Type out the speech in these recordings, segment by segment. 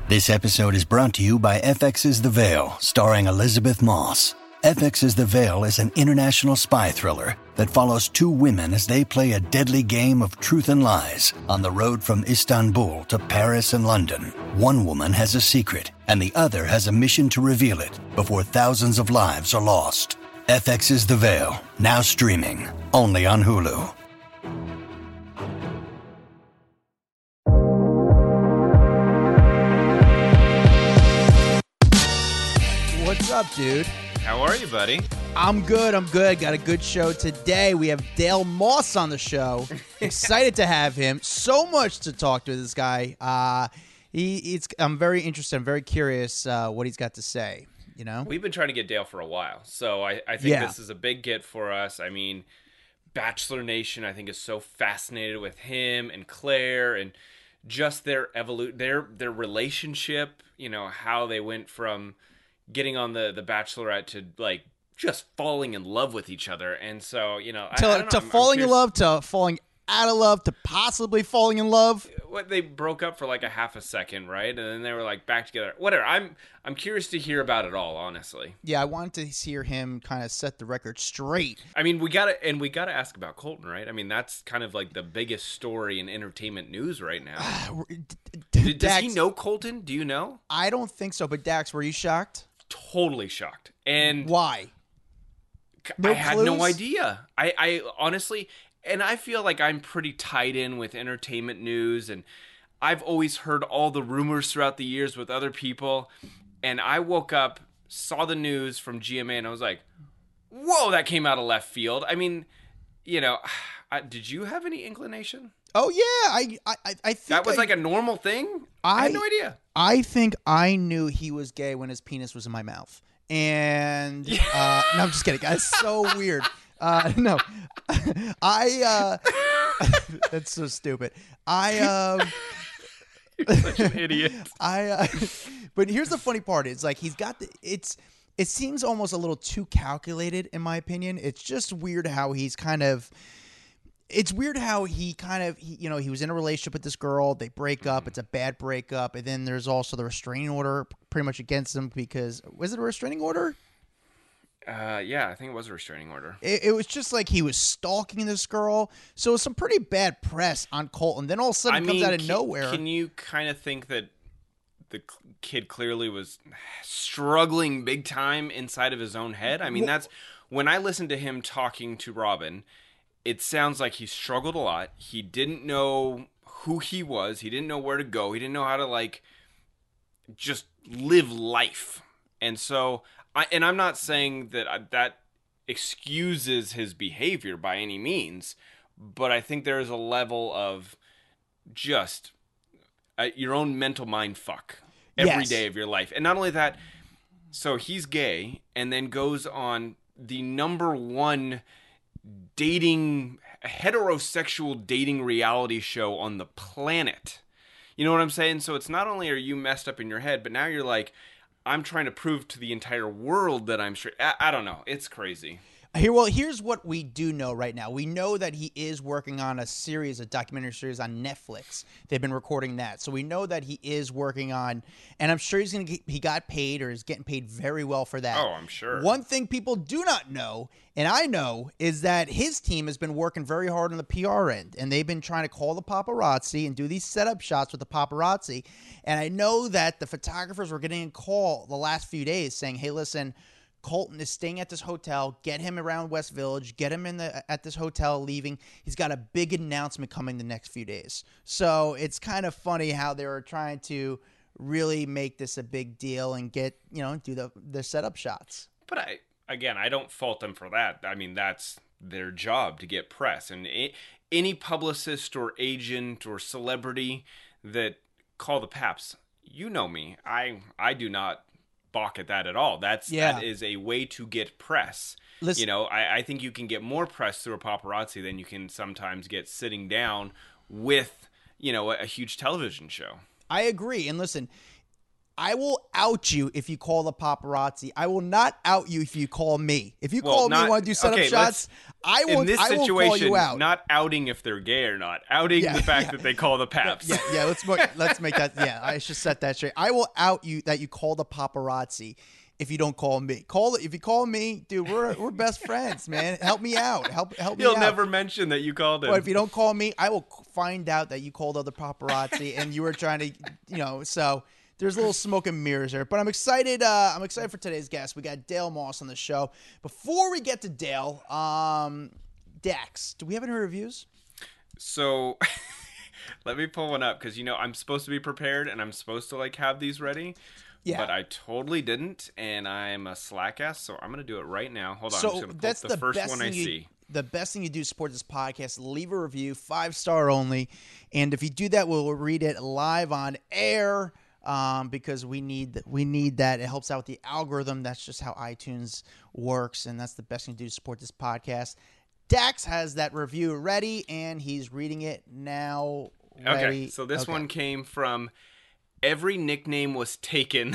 This episode is brought to you by FX's The Veil, starring Elizabeth Moss. FX's The Veil is an international spy thriller that follows two women as they play a deadly game of truth and lies on the road from Istanbul to Paris and London. One woman has a secret, and the other has a mission to reveal it before thousands of lives are lost. FX's The Veil, now streaming, only on Hulu. What's up, dude? How are you, buddy? I'm good. Got a good show today. We have Dale Moss on the show. Excited to have him. So much to talk to this guy. I'm very interested. I'm very curious what he's got to say. You know, we've been trying to get Dale for a while, so I think this is a big get for us. I mean, Bachelor Nation, I think, is so fascinated with him and Claire and just their their relationship. You know, how they went from getting on the Bachelorette to like just falling in love with each other. And so, you know, to falling in love, to falling out of love, to possibly falling in love. What, they broke up for like a half a second, right? And then they were like back together. Whatever. I'm curious to hear about it all, honestly. Yeah, I wanted to hear him kind of set the record straight. I mean, we gotta ask about Colton, right? I mean, that's kind of like the biggest story in entertainment news right now. Does he know Colton? Do you know? I don't think so. But Dax, were you shocked? Totally shocked. And why? I had no idea. I honestly, and I feel like I'm pretty tied in with entertainment news, and I've always heard all the rumors throughout the years with other people, and I woke up, saw the news from GMA, and I was like, whoa, that came out of left field. I mean, you know, did you have any inclination? Oh yeah, I think that was like a normal thing. I had no idea. I think I knew he was gay when his penis was in my mouth, and no, I'm just kidding. That's so weird. No, that's so stupid. You're such an idiot. But here's the funny part: it's like he's got it seems almost a little too calculated, in my opinion. It's just weird how he's kind of. It's weird how he was in a relationship with this girl. They break up. It's a bad breakup. And then there's also the restraining order pretty much against him because – was it a restraining order? Yeah, I think it was a restraining order. It was just like he was stalking this girl. So it was some pretty bad press on Colton. Then all of a sudden it comes out of nowhere. Can you kind of think that the kid clearly was struggling big time inside of his own head? I mean, that's – when I listened to him talking to Robin – it sounds like he struggled a lot. He didn't know who he was. He didn't know where to go. He didn't know how to, like, just live life. And so, I'm not saying that that excuses his behavior by any means, but I think there is a level of just your own mental mind fuck every day of your life. And not only that, so he's gay and then goes on the number one heterosexual dating reality show on the planet. You know what I'm saying? So it's not only are you messed up in your head, but now you're like, I'm trying to prove to the entire world that I'm straight. I don't know. It's crazy. Here's what we do know right now. We know that he is working on a documentary series on Netflix. They've been recording that. So we know that he is working on, and I'm sure he got paid or is getting paid very well for that. Oh, I'm sure. One thing people do not know, and I know, is that his team has been working very hard on the PR end, and they've been trying to call the paparazzi and do these setup shots with the paparazzi. And I know that the photographers were getting a call the last few days saying, hey, listen, Colton is staying at this hotel. Get him around West Village. Get him at this hotel leaving. He's got a big announcement coming the next few days. So it's kind of funny how they were trying to really make this a big deal and do the setup shots. But I don't fault them for that. I mean, that's their job to get press. And any publicist or agent or celebrity that call the paps, you know me. I do not balk at that at all. That is a way to get press. Listen, you know, I think you can get more press through a paparazzi than you can sometimes get sitting down with, you know, a huge television show. I agree. And listen, I will out you if you call the paparazzi. I will not out you if you call me. If you call me and want to do setup shots, I will call you out. Not outing if they're gay or not. Outing the fact that they call the paps. Yeah. Let's make that. Yeah, I should set that straight. I will out you that you call the paparazzi if you don't call me. If you call me, dude, we're best friends, man. Help me out. Help me out. He'll never mention that you called him. But if you don't call me, I will find out that you called other paparazzi and you were trying to, so there's a little smoke and mirrors there. But I'm excited. I'm excited for today's guest. We got Dale Moss on the show. Before we get to Dale, Dax, do we have any reviews? So let me pull one up because, I'm supposed to be prepared and I'm supposed to have these ready. Yeah. But I totally didn't, and I'm a slack ass, so I'm going to do it right now. Hold on. So that's the first one I see. The best thing you do to support this podcast, leave a review, 5-star only. And if you do that, we'll read it live on air because we need that. It helps out with the algorithm. That's just how iTunes works, and that's the best thing to do to support this podcast. Dax has that review ready, and he's reading it now. Ready. Okay, so this one came from Every Nickname Was Taken.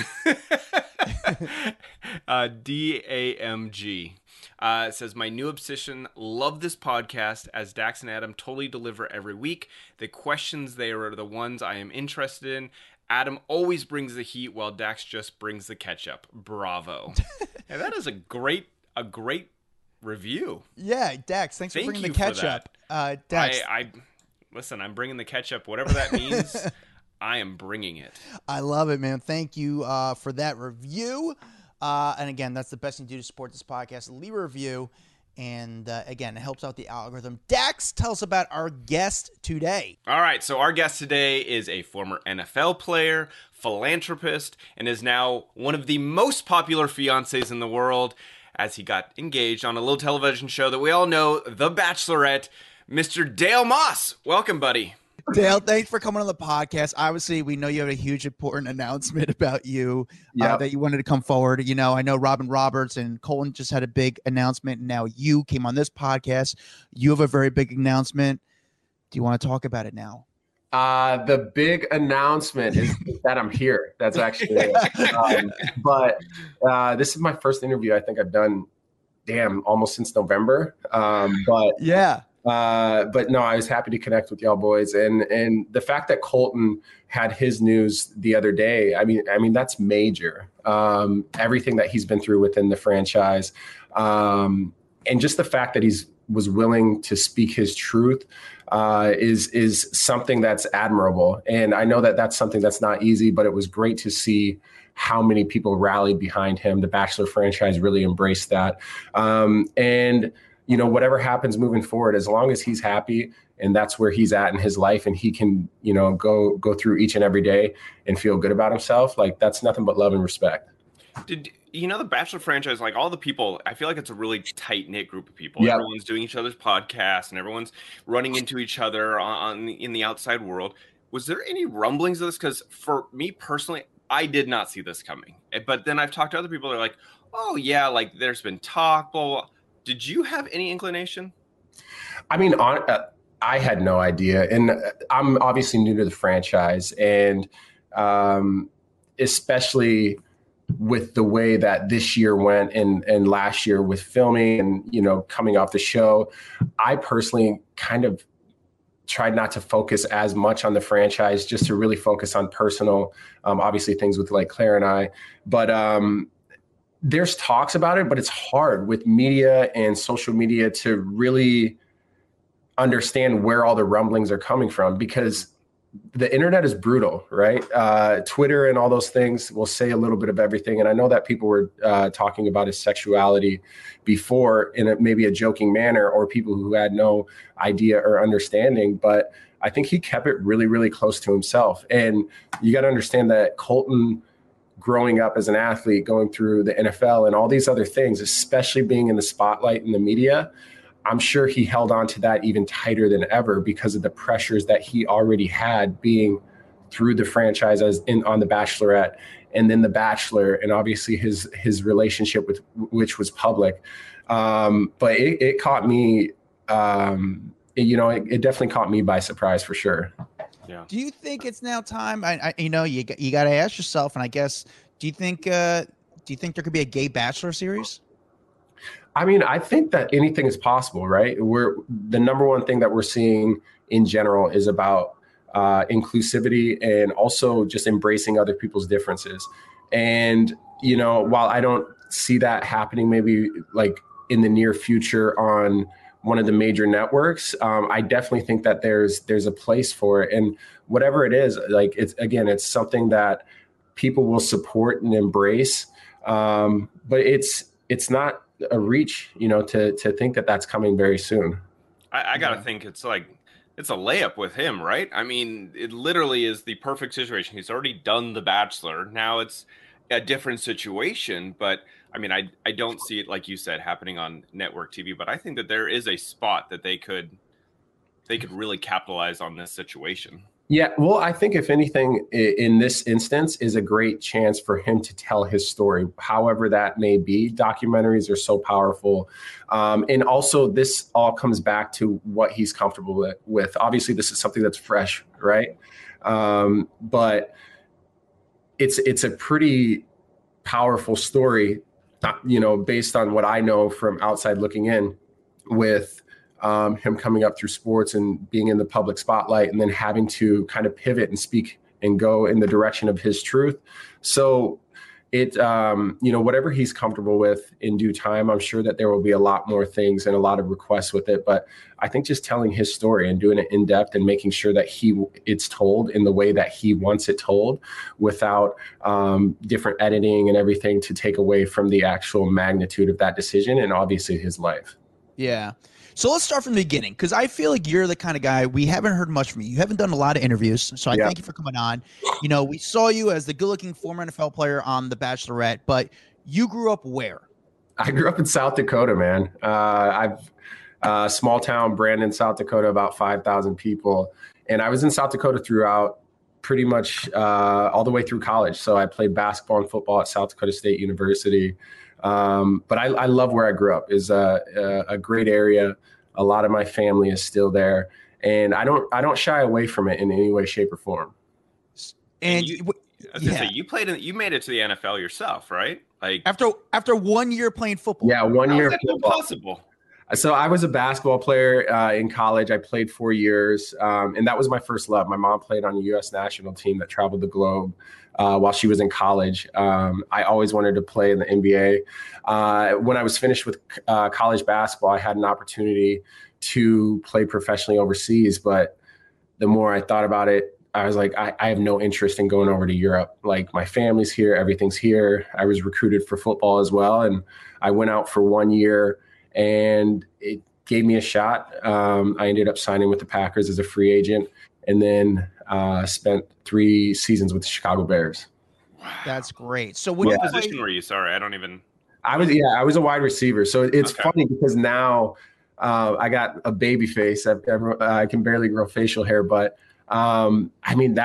DAMG. It says, my new obsession, love this podcast as Dax and Adam totally deliver every week. The questions there are the ones I am interested in. Adam always brings the heat while Dax just brings the ketchup. Bravo. And that is a great review. Yeah, Dax, thanks for bringing the ketchup. Dax. Listen, I'm bringing the ketchup, whatever that means. I am bringing it. I love it, man. Thank you for that review. And again, that's the best thing to do to support this podcast. Leave a review. And again, it helps out the algorithm. Dax, tell us about our guest today. All right. So our guest today is a former NFL player, philanthropist, and is now one of the most popular fiancés in the world as he got engaged on a little television show that we all know, The Bachelorette, Mr. Dale Moss. Welcome, buddy. Dale, thanks for coming on the podcast. Obviously, we know you have a huge, important announcement about you that you wanted to come forward. I know Robin Roberts and Colton just had a big announcement. And now you came on this podcast. You have a very big announcement. Do you want to talk about it now? The big announcement is that I'm here. That's actually it. But this is my first interview I think I've done, almost since November. But no, I was happy to connect with y'all boys, and the fact that Colton had his news the other day, I mean that's major. Everything that he's been through within the franchise, and just the fact that was willing to speak his truth is something that's admirable. And I know that that's something that's not easy, but it was great to see how many people rallied behind him. The Bachelor franchise really embraced that, and whatever happens moving forward, as long as he's happy and that's where he's at in his life and he can, go through each and every day and feel good about himself, that's nothing but love and respect. Did the Bachelor franchise, all the people, I feel like it's a really tight-knit group of people. Yep. Everyone's doing each other's podcasts and everyone's running into each other in the outside world. Was there any rumblings of this? Because for me personally, I did not see this coming. But then I've talked to other people that are like, oh yeah, there's been talk, blah, blah, blah. Did you have any inclination? I mean, I had no idea. And I'm obviously new to the franchise. And especially with the way that this year went and last year with filming and, coming off the show, I personally kind of tried not to focus as much on the franchise, just to really focus on personal, obviously things with Claire and I. But there's talks about it, but it's hard with media and social media to really understand where all the rumblings are coming from, because the internet is brutal, right? Twitter and all those things will say a little bit of everything. And I know that people were talking about his sexuality before in maybe a joking manner, or people who had no idea or understanding, but I think he kept it really, really close to himself. And you got to understand that Colton, growing up as an athlete, going through the NFL and all these other things, especially being in the spotlight in the media, I'm sure he held on to that even tighter than ever because of the pressures that he already had being through the franchise on The Bachelorette and then The Bachelor, and obviously his relationship with, which was public. But it caught me, it definitely caught me by surprise for sure. Yeah. Do you think it's now time? You know, you got to ask yourself, and I guess, do you think there could be a gay Bachelor series? I mean, I think that anything is possible, right? The number one thing that we're seeing in general is about inclusivity and also just embracing other people's differences. And, you know, while I don't see that happening maybe like in the near future on one of the major networks, I definitely think that there's a place for it. And whatever it is, like it's something that people will support and embrace. But it's not a reach, you know, to think that that's coming very soon. I gotta think it's like it's a layup with him, right? I mean, it literally is the perfect situation. He's already done The Bachelor. Now it's a different situation, but I mean, I don't see it, like you said, happening on network TV, but I think that there is a spot that they could really capitalize on this situation. Yeah, well, I think if anything in this instance is a great chance for him to tell his story, however that may be. Documentaries are so powerful. And also this all comes back to what he's comfortable with. Obviously, this is something that's fresh, right? But it's a pretty powerful story, you know, based on what I know from outside looking in with him coming up through sports and being in the public spotlight and then having to kind of pivot and speak and go in the direction of his truth. So it, you know, whatever he's comfortable with in due time, I'm sure that there will be a lot more things and a lot of requests with it. But I think just telling his story and doing it in depth and making sure that it's told in the way that he wants it told without different editing and everything to take away from the actual magnitude of that decision and obviously his life. Yeah. So let's start from the beginning, because I feel like you're the kind of guy, we haven't heard much from you. You haven't done a lot of interviews, so I thank you for coming on. You know, we saw you as the good-looking former NFL player on The Bachelorette, but you grew up where? I grew up in South Dakota, man. I've small town, Brandon, South Dakota, about 5,000 people. And I was in South Dakota throughout pretty much all the way through college. So I played basketball and football at South Dakota State University. But I love where I grew up. Is a great area. A lot of my family is still there, and I don't shy away from it in any way, shape, or form. And you made it to the NFL yourself, right? Like after 1 year playing football. Yeah, 1 year. How is that impossible? So I was a basketball player in college. I played 4 years, and that was my first love. My mom played on a U.S. national team that traveled the globe while she was in college. I always wanted to play in the NBA. When I was finished with college basketball, I had an opportunity to play professionally overseas. But the more I thought about it, I was like, I have no interest in going over to Europe. Like, my family's here, everything's here. I was recruited for football as well, and I went out for 1 year. And it gave me a shot. I ended up signing with the Packers as a free agent, and then spent 3 seasons with the Chicago Bears. That's great. So what position were you? Sorry, I don't even. I was a wide receiver. So it's funny because now I got a baby face. I can barely grow facial hair, but I mean,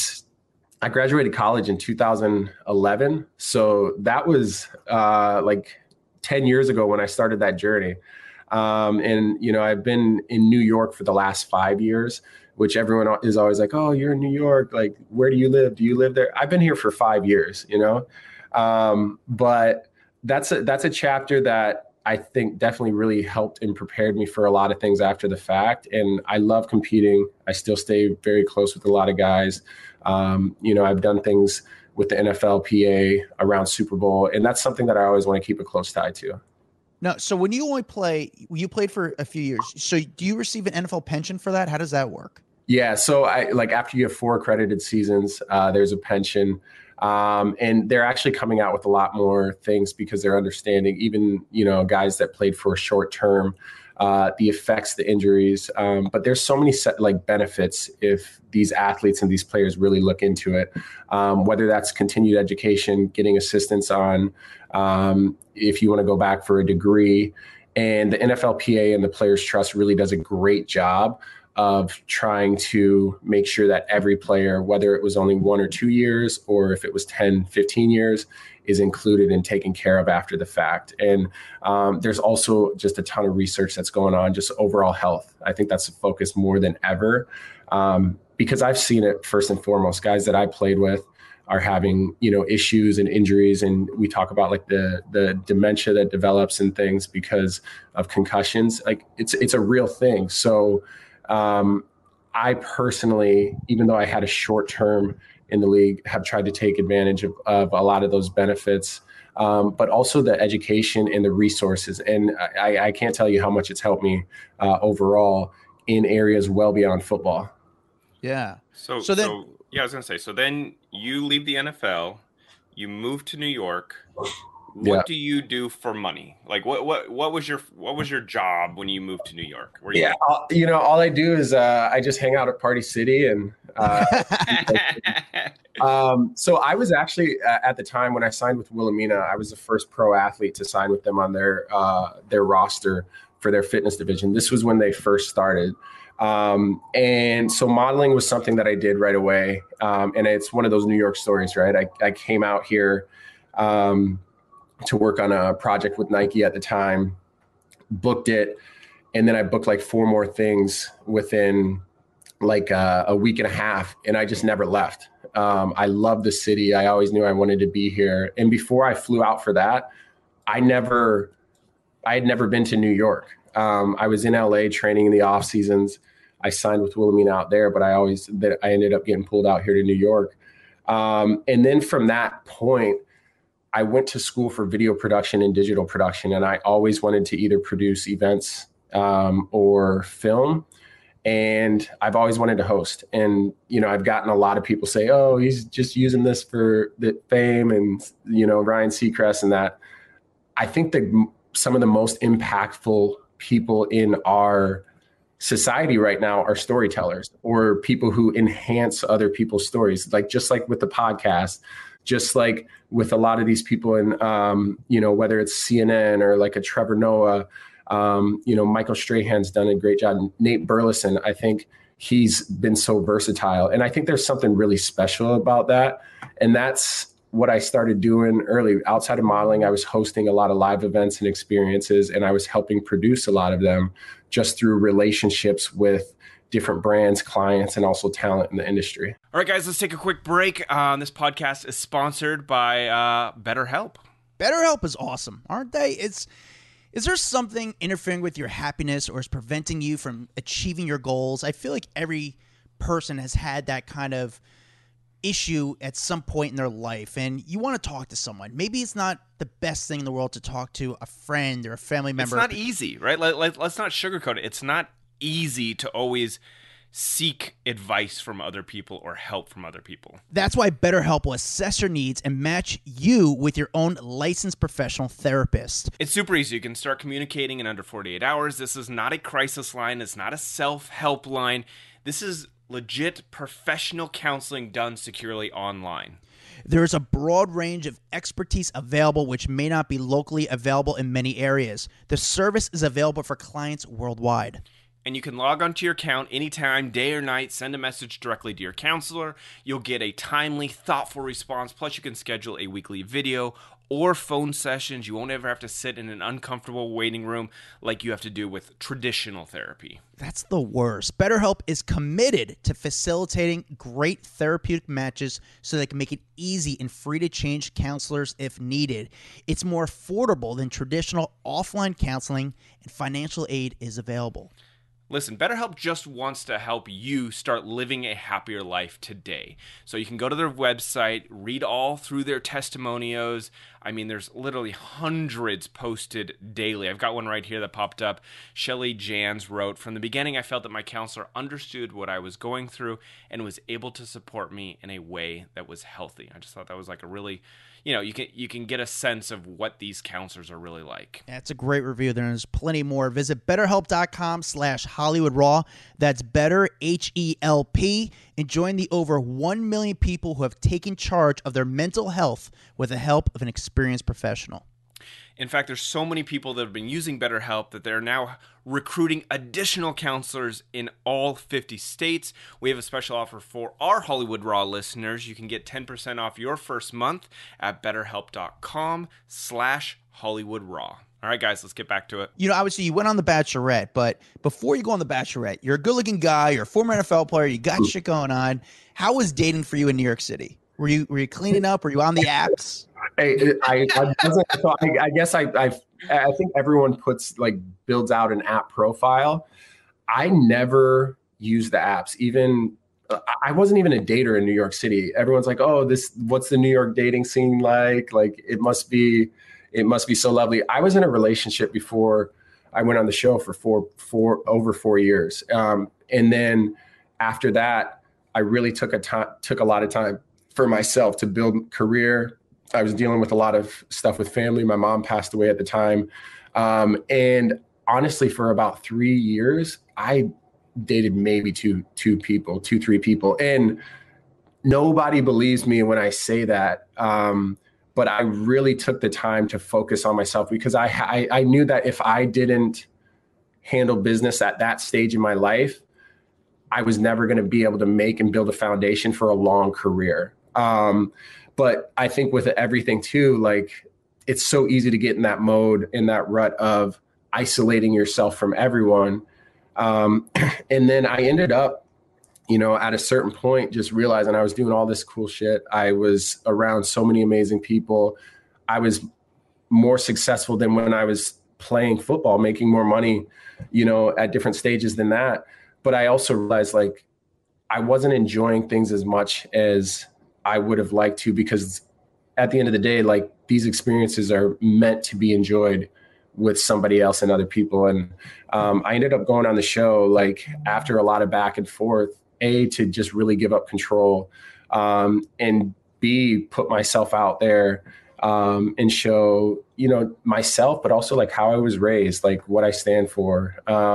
I graduated college in 2011. So that was like 10 years ago when I started that journey. And, you know, I've been in New York for the last 5 years, which everyone is always like, oh, you're in New York. Like, where do you live? Do you live there? I've been here for 5 years, you know? But that's a chapter that I think definitely really helped and prepared me for a lot of things after the fact. And I love competing. I still stay very close with a lot of guys. You know, I've done things with the NFLPA around Super Bowl. And that's something that I always want to keep a close tie to. No. So when you played for a few years. So do you receive an NFL pension for that? How does that work? Yeah. So after you have 4 accredited seasons, there's a pension. And they're actually coming out with a lot more things because they're understanding even, you know, guys that played for a short term, the effects, the injuries. But there's so many benefits if these athletes and these players really look into it, whether that's continued education, getting assistance on if you want to go back for a degree. And the NFLPA and the Players Trust really does a great job of trying to make sure that every player, whether it was only 1 or 2 years or if it was 10, 15 years, is included and taken care of after the fact. And there's also just a ton of research that's going on, just overall health. I think that's a focus more than ever. because I've seen it first and foremost. Guys that I played with are having, issues and injuries. And we talk about like the dementia that develops and things because of concussions. Like it's a real thing. So I personally, even though I had a short term in the league, have tried to take advantage of a lot of those benefits, but also the education and the resources. And I can't tell you how much it's helped me overall in areas well beyond football. Yeah. So I was going to say, so then you leave the NFL, you move to New York. What do you do for money? Like what was your job when you moved to New York? All I do is I just hang out at Party City and so I was actually at the time when I signed with Wilhelmina, I was the first pro athlete to sign with them on their roster for their fitness division. This was when they first started. And so modeling was something that I did right away. And it's one of those New York stories, right? I came out here to work on a project with Nike at the time, booked it. And then I booked like 4 more things within like a week and a half. And I just never left. I love the city. I always knew I wanted to be here. And before I flew out for that, I had never been to New York. I was in LA training in the off seasons. I signed with Wilhelmina out there, but I ended up getting pulled out here to New York. And then from that point, I went to school for video production and digital production. And I always wanted to either produce events or film. And I've always wanted to host. And, I've gotten a lot of people say, oh, he's just using this for the fame and, Ryan Seacrest and that. I think that some of the most impactful people in our society right now are storytellers or people who enhance other people's stories. Like, just like with the podcast, just like with a lot of these people in, whether it's CNN or like a Trevor Noah, Michael Strahan's done a great job. Nate Burleson, I think he's been so versatile. And I think there's something really special about that. And that's what I started doing early. Outside of modeling, I was hosting a lot of live events and experiences, and I was helping produce a lot of them just through relationships with different brands, clients, and also talent in the industry. All right, guys, let's take a quick break. This podcast is sponsored by BetterHelp. BetterHelp is awesome, aren't they? Is there something interfering with your happiness or is preventing you from achieving your goals? I feel like every person has had that kind of issue at some point in their life, and you want to talk to someone. Maybe it's not the best thing in the world to talk to a friend or a family member. It's not easy, right? Let's not sugarcoat it. It's not easy to always seek advice from other people or help from other people. That's why BetterHelp will assess your needs and match you with your own licensed professional therapist. It's super easy. You can start communicating in under 48 hours. This is not a crisis line. It's not a self-help line. This is legit professional counseling done securely online. There is a broad range of expertise available, which may not be locally available in many areas. The service is available for clients worldwide. And you can log onto your account anytime, day or night, send a message directly to your counselor. You'll get a timely, thoughtful response. Plus, you can schedule a weekly video or phone sessions. You won't ever have to sit in an uncomfortable waiting room like you have to do with traditional therapy. That's the worst. BetterHelp is committed to facilitating great therapeutic matches so they can make it easy and free to change counselors if needed. It's more affordable than traditional offline counseling, and financial aid is available. Listen, BetterHelp just wants to help you start living a happier life today. So you can go to their website, read all through their testimonials. I mean, there's literally hundreds posted daily. I've got one right here that popped up. Shelly Jans wrote, "From the beginning, I felt that my counselor understood what I was going through and was able to support me in a way that was healthy." I just thought that was like a really, you can get a sense of what these counselors are really like. That's a great review. There's plenty more. Visit BetterHelp.com/HollywoodRaw. That's better, HELP, and join the over 1 million people who have taken charge of their mental health with the help of an experienced professional. In fact, there's so many people that have been using BetterHelp that they're now recruiting additional counselors in all 50 states. We have a special offer for our Hollywood Raw listeners. You can get 10% off your first month at betterhelp.com/HollywoodRaw. All right, guys, let's get back to it. You know, obviously you went on The Bachelorette, but before you go on The Bachelorette, you're a good-looking guy. You're a former NFL player. You got shit going on. How was dating for you in New York City? Were you cleaning up? Were you on the apps? I guess I think everyone builds out an app profile. I never use the apps. I wasn't even a dater in New York City. Everyone's like, "Oh, what's the New York dating scene like? Like, it must be so lovely." I was in a relationship before I went on the show for over 4 years, and then after that, I really took a lot of time for myself to build career. I was dealing with a lot of stuff with family. My mom passed away at the time, and honestly, for about 3 years, I dated maybe two, three people. And nobody believes me when I say that. But I really took the time to focus on myself because I knew that if I didn't handle business at that stage in my life, I was never going to be able to make and build a foundation for a long career. But I think with everything too, like, it's so easy to get in that mode, in that rut of isolating yourself from everyone. And then I ended up, at a certain point, just realizing I was doing all this cool shit. I was around so many amazing people. I was more successful than when I was playing football, making more money, at different stages than that. But I also realized, like, I wasn't enjoying things as much as I would have liked to, because at the end of the day, like, these experiences are meant to be enjoyed with somebody else and other people. And I ended up going on the show, like, after a lot of back and forth, A, to just really give up control, and B, put myself out there, and show, myself, but also like how I was raised, like what I stand for.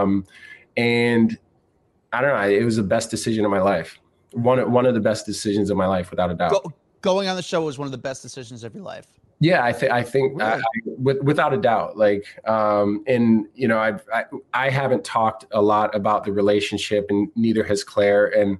And I don't know, it was the best decision of my life. One of the best decisions of my life, without a doubt. Going on the show was one of the best decisions of your life. Yeah, I think really? Without a doubt, like, and I haven't talked a lot about the relationship, and neither has Claire. And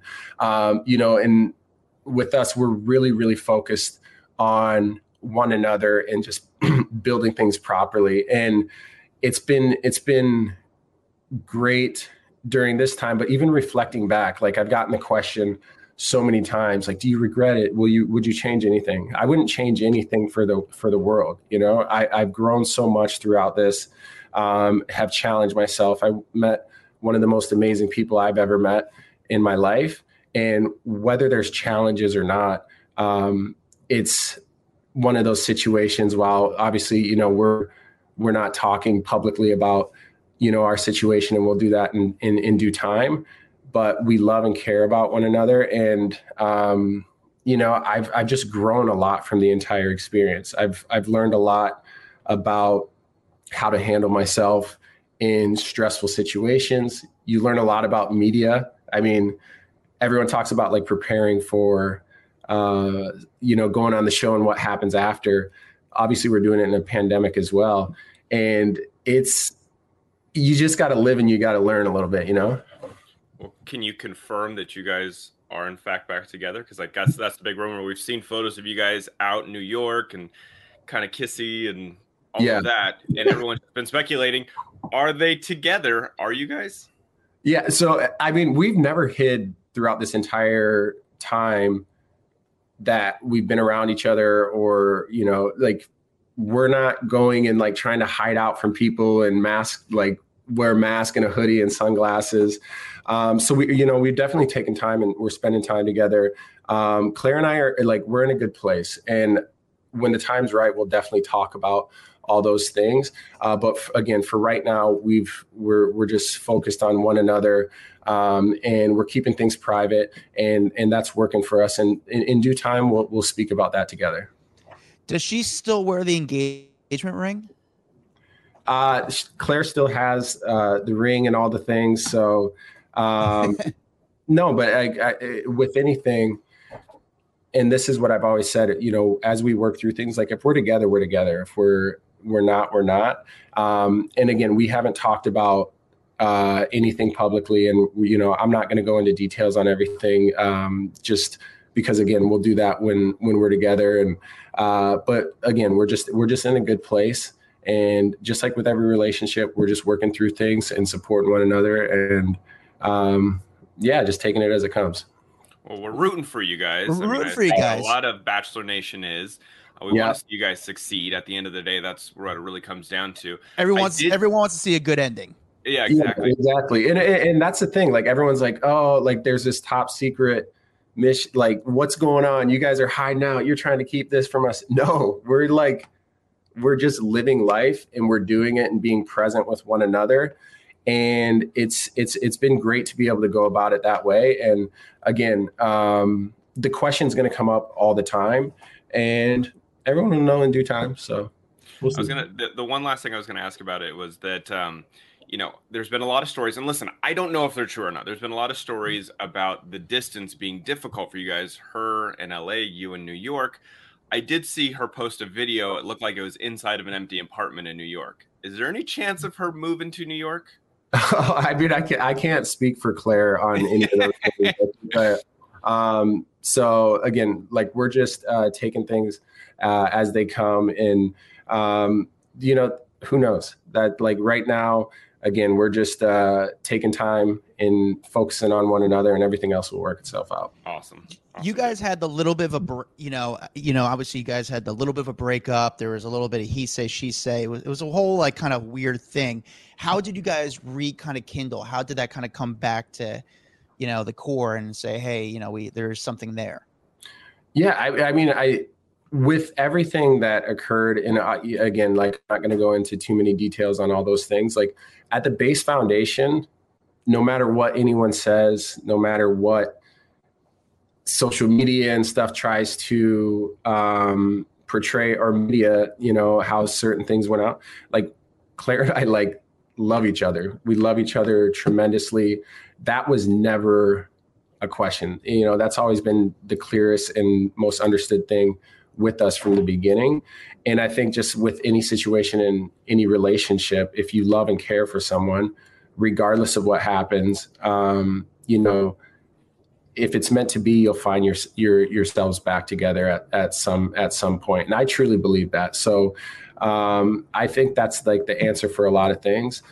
and with us, we're really, really focused on one another and just building things properly. And it's been great during this time, but even reflecting back, like, I've gotten the question so many times, like, do you regret it? Would you change anything? I wouldn't change anything for the world. I've grown so much throughout this, have challenged myself. I met one of the most amazing people I've ever met in my life. And whether there's challenges or not, it's one of those situations. While obviously, we're not talking publicly about, our situation, and we'll do that in due time. But we love and care about one another. And, I've just grown a lot from the entire experience. I've learned a lot about how to handle myself in stressful situations. You learn a lot about media. I mean, everyone talks about, like, preparing for, going on the show and what happens after. Obviously, we're doing it in a pandemic as well. And you just got to live and you got to learn a little bit, Well, can you confirm that you guys are in fact back together? Because, like, that's the big rumor. We've seen photos of you guys out in New York and kind of kissy and all of that, and everyone's been speculating, are they together? Are you guys? Yeah. So, I mean, we've never hid throughout this entire time that we've been around each other, or, like, we're not going and, like, trying to hide out from people and wear a mask and a hoodie and sunglasses. So we've definitely taken time and we're spending time together. Claire and I are, like, we're in a good place. And when the time's right, we'll definitely talk about all those things. But again, for right now, we're just focused on one another, and we're keeping things private, and that's working for us. And in due time, we'll speak about that together. Does she still wear the engagement ring? Claire still has the ring and all the things. So no, but I, with anything, and this is what I've always said, as we work through things, like, if we're together, we're together. If we're not, we're not. And again, we haven't talked about anything publicly, and I'm not going to go into details on everything, just because, again, we'll do that when we're together. And but again, we're just in a good place, And just like with every relationship, we're just working through things and supporting one another, and just taking it as it comes. Well, we're rooting for you guys. We're rooting for you guys. A lot of Bachelor Nation is. We want to see you guys succeed. At the end of the day, that's what it really comes down to. Everyone wants to see a good ending. Yeah, exactly. Yeah, exactly. And that's the thing. Like, everyone's like, oh, like there's this top secret mission. Like, what's going on? You guys are hiding out. You're trying to keep this from us. No, we're just living life, and we're doing it and being present with one another. And it's been great to be able to go about it that way. And again, the question's going to come up all the time, and everyone will know in due time. So the one last thing I was going to ask about it was that, there's been a lot of stories, and listen, I don't know if they're true or not. There's been a lot of stories about the distance being difficult for you guys, her in LA, you in New York. I did see her post a video. It looked like it was inside of an empty apartment in New York. Is there any chance of her moving to New York? I mean, I can't speak for Claire on any of those things, but so again, like, we're just taking things as they come, and who knows that, like, right now, again, we're just taking time and focusing on one another, and everything else will work itself out. Awesome. You guys had the little bit of obviously you guys had the little bit of a breakup. There was a little bit of he say, she say. It was a whole, like, kind of weird thing. How did you guys kind of kindle? How did that kind of come back to, the core and say, hey, there's something there? Yeah, I mean, with everything that occurred, and again, like, I'm not going to go into too many details on all those things. Like, at the base foundation, no matter what anyone says, no matter what social media and stuff tries to portray, or media, how certain things went out, like, Claire and I, like, love each other. We love each other tremendously. That was never a question. That's always been the clearest and most understood thing with us from the beginning. And I think just with any situation in any relationship, if you love and care for someone, regardless of what happens, if it's meant to be, you'll find yourselves back together at some point. And I truly believe that. So I think that's, like, the answer for a lot of things.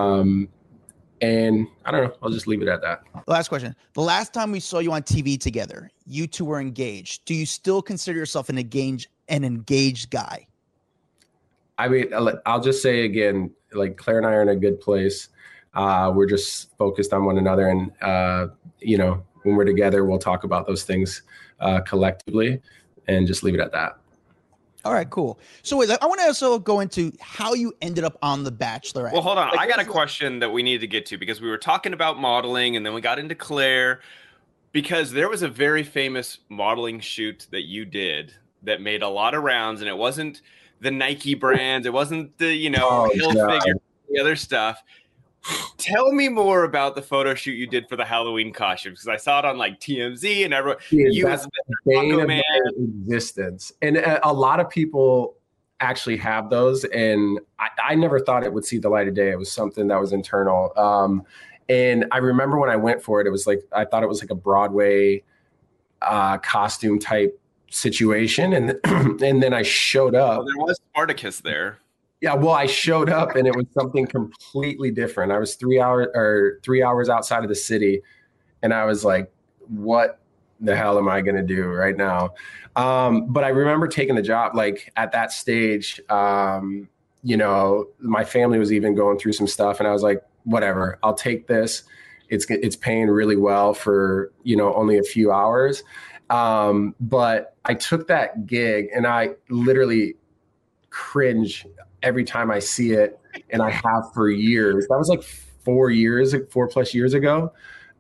And I don't know, I'll just leave it at that. Last question. The last time we saw you on TV together, you two were engaged. Do you still consider yourself an engaged guy? I mean, I'll just say again, like, Claire and I are in a good place. We're just focused on one another. And, when we're together, we'll talk about those things collectively, and just leave it at that. All right, cool. So I want to also go into how you ended up on The Bachelor. Well, hold on. I got a question that we need to get to, because we were talking about modeling, and then we got into Claire, because there was a very famous modeling shoot that you did that made a lot of rounds, and it wasn't the Nike brands. It wasn't the, Hilfiger, the other stuff. Tell me more about the photo shoot you did for the Halloween costumes, because I saw it on, like, TMZ and everyone. That's the bane of my existence, and a lot of people actually have those, and I never thought it would see the light of day. It was something that was internal, and I remember when I went for it, it was like, I thought it was like a Broadway costume type situation, and then I showed up. Well, there was Spartacus there. Yeah, well, I showed up, and it was something completely different. I was 3 hours outside of the city, and I was like, what the hell am I going to do right now? But I remember taking the job, like, at that stage, my family was even going through some stuff, and I was like, whatever, I'll take this. It's paying really well for, only a few hours. But I took that gig, and I literally cringe every time I see it, and I have for years. That was like 4+ years ago.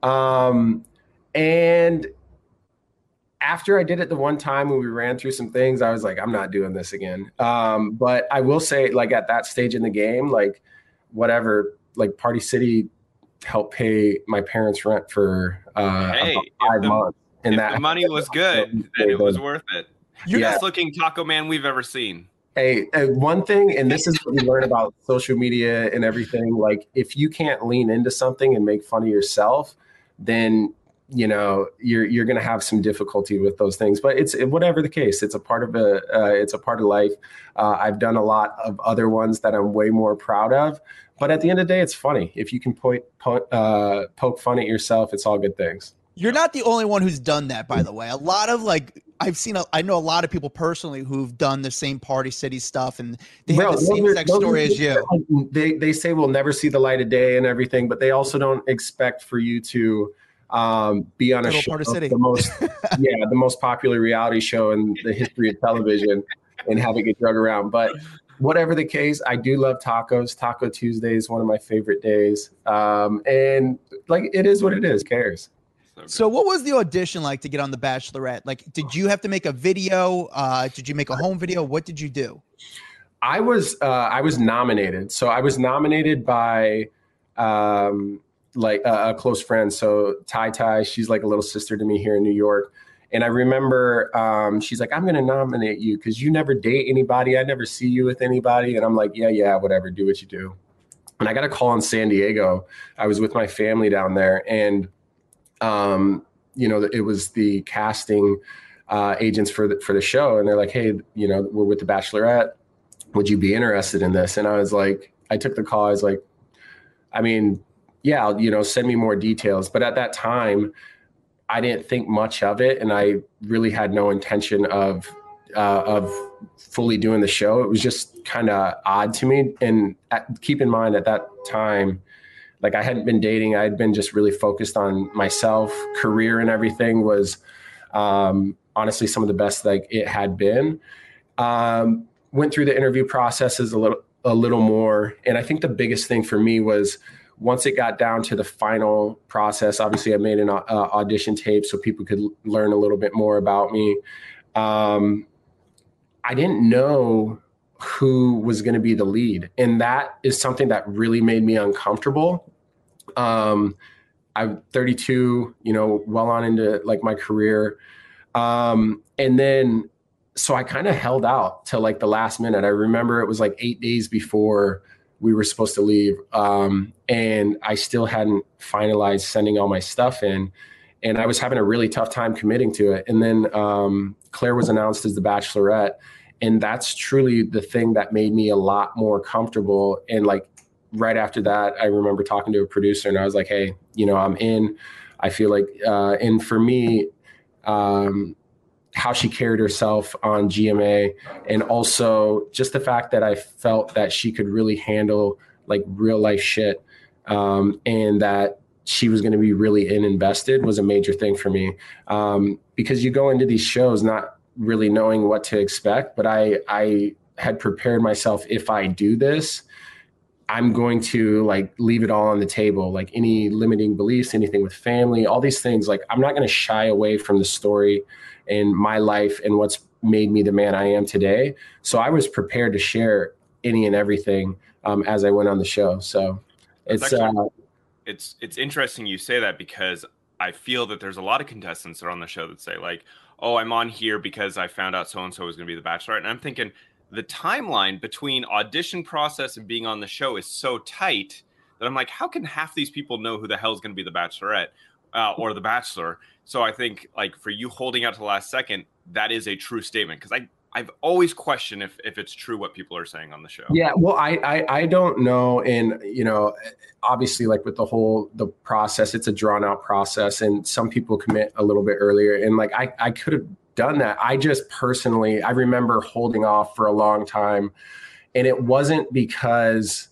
And after I did it the one time when we ran through some things, I was like, I'm not doing this again. But I will say, like, at that stage in the game, like, whatever, like, Party City helped pay my parents' rent for about 5 months. And the money was good, then it was worth it. You're the best looking taco man we've ever seen. Hey, one thing, and this is what we learn about social media and everything, like, if you can't lean into something and make fun of yourself, then you're going to have some difficulty with those things, but it's whatever the case, it's a part of life. I've done a lot of other ones that I'm way more proud of, but at the end of the day, it's funny. If you can poke fun at yourself, it's all good things. You're not the only one who's done that, by the way. A lot of I know a lot of people personally who've done the same Party City stuff, and they have the same exact story as you. They say we'll never see the light of day and everything, but they also don't expect for you to be on a show, the most popular reality show in the history of television, and have it get drug around. But whatever the case, I do love tacos. Taco Tuesday is one of my favorite days, and it is what it is. Cares. So what was the audition like to get on The Bachelorette? Like, did you have to make a video? Did you make a home video? What did you do? I was nominated. So I was nominated by a close friend. So Tai, she's like a little sister to me here in New York. And I remember she's like, I'm going to nominate you because you never date anybody. I never see you with anybody. And I'm like, yeah, whatever. Do what you do. And I got a call in San Diego. I was with my family down there, and it was the casting agents for the show, and they're like, hey, we're with The Bachelorette. Would you be interested in this? And I was like, I took the call. I was like, I mean, yeah, send me more details. But at that time, I didn't think much of it, and I really had no intention of fully doing the show. It was just kind of odd to me. And keep in mind, at that time, I hadn't been dating. I had been just really focused on myself. Career and everything was honestly some of the best it had been. Went through the interview processes a little more. And I think the biggest thing for me was once it got down to the final process, obviously I made an audition tape so people could learn a little bit more about me. I didn't know who was going to be the lead. And that is something that really made me uncomfortable. I'm 32, well on into my career. And then, so I kind of held out till the last minute. I remember it was 8 days before we were supposed to leave. And I still hadn't finalized sending all my stuff in, and I was having a really tough time committing to it. And then, Claire was announced as The Bachelorette. And that's truly the thing that made me a lot more comfortable. And right after that, I remember talking to a producer, and I was like, hey, I'm in. I feel and for me, how she carried herself on GMA, and also just the fact that I felt that she could really handle real life shit, and that she was going to be really invested was a major thing for me. Because you go into these shows not really knowing what to expect, but I had prepared myself. If I do this, I'm going to leave it all on the table, any limiting beliefs, anything with family, all these things. I'm not going to shy away from the story in my life and what's made me the man I am today. So I was prepared to share any and everything as I went on the show. So it's interesting you say that, because I feel that there's a lot of contestants that are on the show that say oh, I'm on here because I found out so-and-so was going to be the Bachelorette. And I'm thinking the timeline between audition process and being on the show is so tight that I'm like, how can half these people know who the hell is going to be the Bachelorette or the Bachelor? So I think for you holding out to the last second, that is a true statement, because I've always questioned if it's true what people are saying on the show. Yeah, well, I don't know. And, obviously with the process, it's a drawn out process, and some people commit a little bit earlier. And I could have done that. I just personally, I remember holding off for a long time, and it wasn't because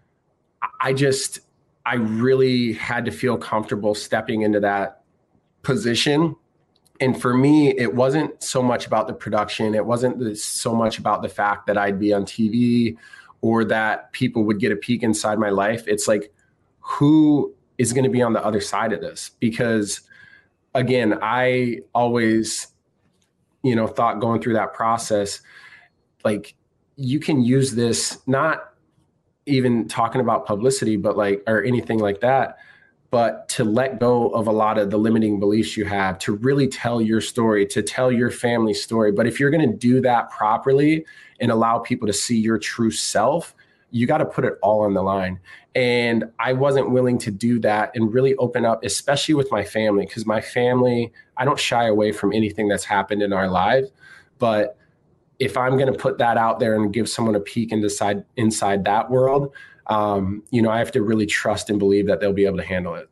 I really had to feel comfortable stepping into that position. And for me, it wasn't so much about the production. It wasn't so much about the fact that I'd be on TV or that people would get a peek inside my life. It's who is going to be on the other side of this? Because again, I always, thought going through that process, you can use this, not even talking about publicity, but or anything like that, but to let go of a lot of the limiting beliefs you have, to really tell your story, to tell your family's story. But if you're going to do that properly and allow people to see your true self, you got to put it all on the line. And I wasn't willing to do that and really open up, especially with my family, because my family, I don't shy away from anything that's happened in our lives. But if I'm going to put that out there and give someone a peek inside that world, I have to really trust and believe that they'll be able to handle it.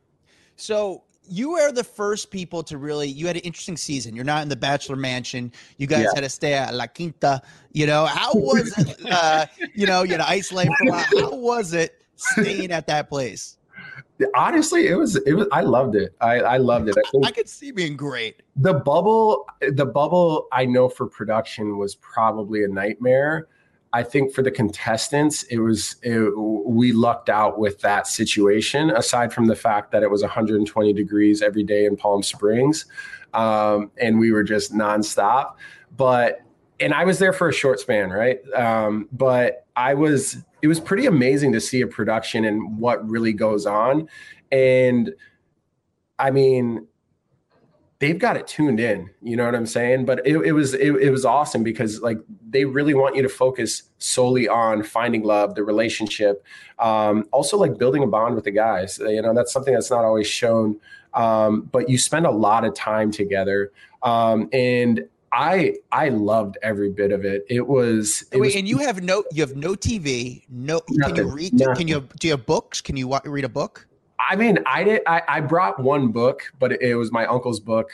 So you were the first people to you had an interesting season. You're not in the Bachelor Mansion. You guys had to stay at La Quinta. How was it? You had to isolate for a while. How was it staying at that place? Honestly, it was, I loved it. I loved it. I could see being great. The bubble I know for production was probably a nightmare. I think for the contestants, we lucked out with that situation, aside from the fact that it was 120 degrees every day in Palm Springs. And we were just nonstop. And I was there for a short span, right? But it was pretty amazing to see a production and what really goes on. And I mean, they've got it tuned in, you know what I'm saying? But it was awesome because like they really want you to focus solely on finding love, the relationship, also like building a bond with the guys. That's something that's not always shown, but you spend a lot of time together. And I loved every bit of it. And you have no TV. Can you read? Do you have books? Can you read a book? I mean, I brought one book, but it was my uncle's book,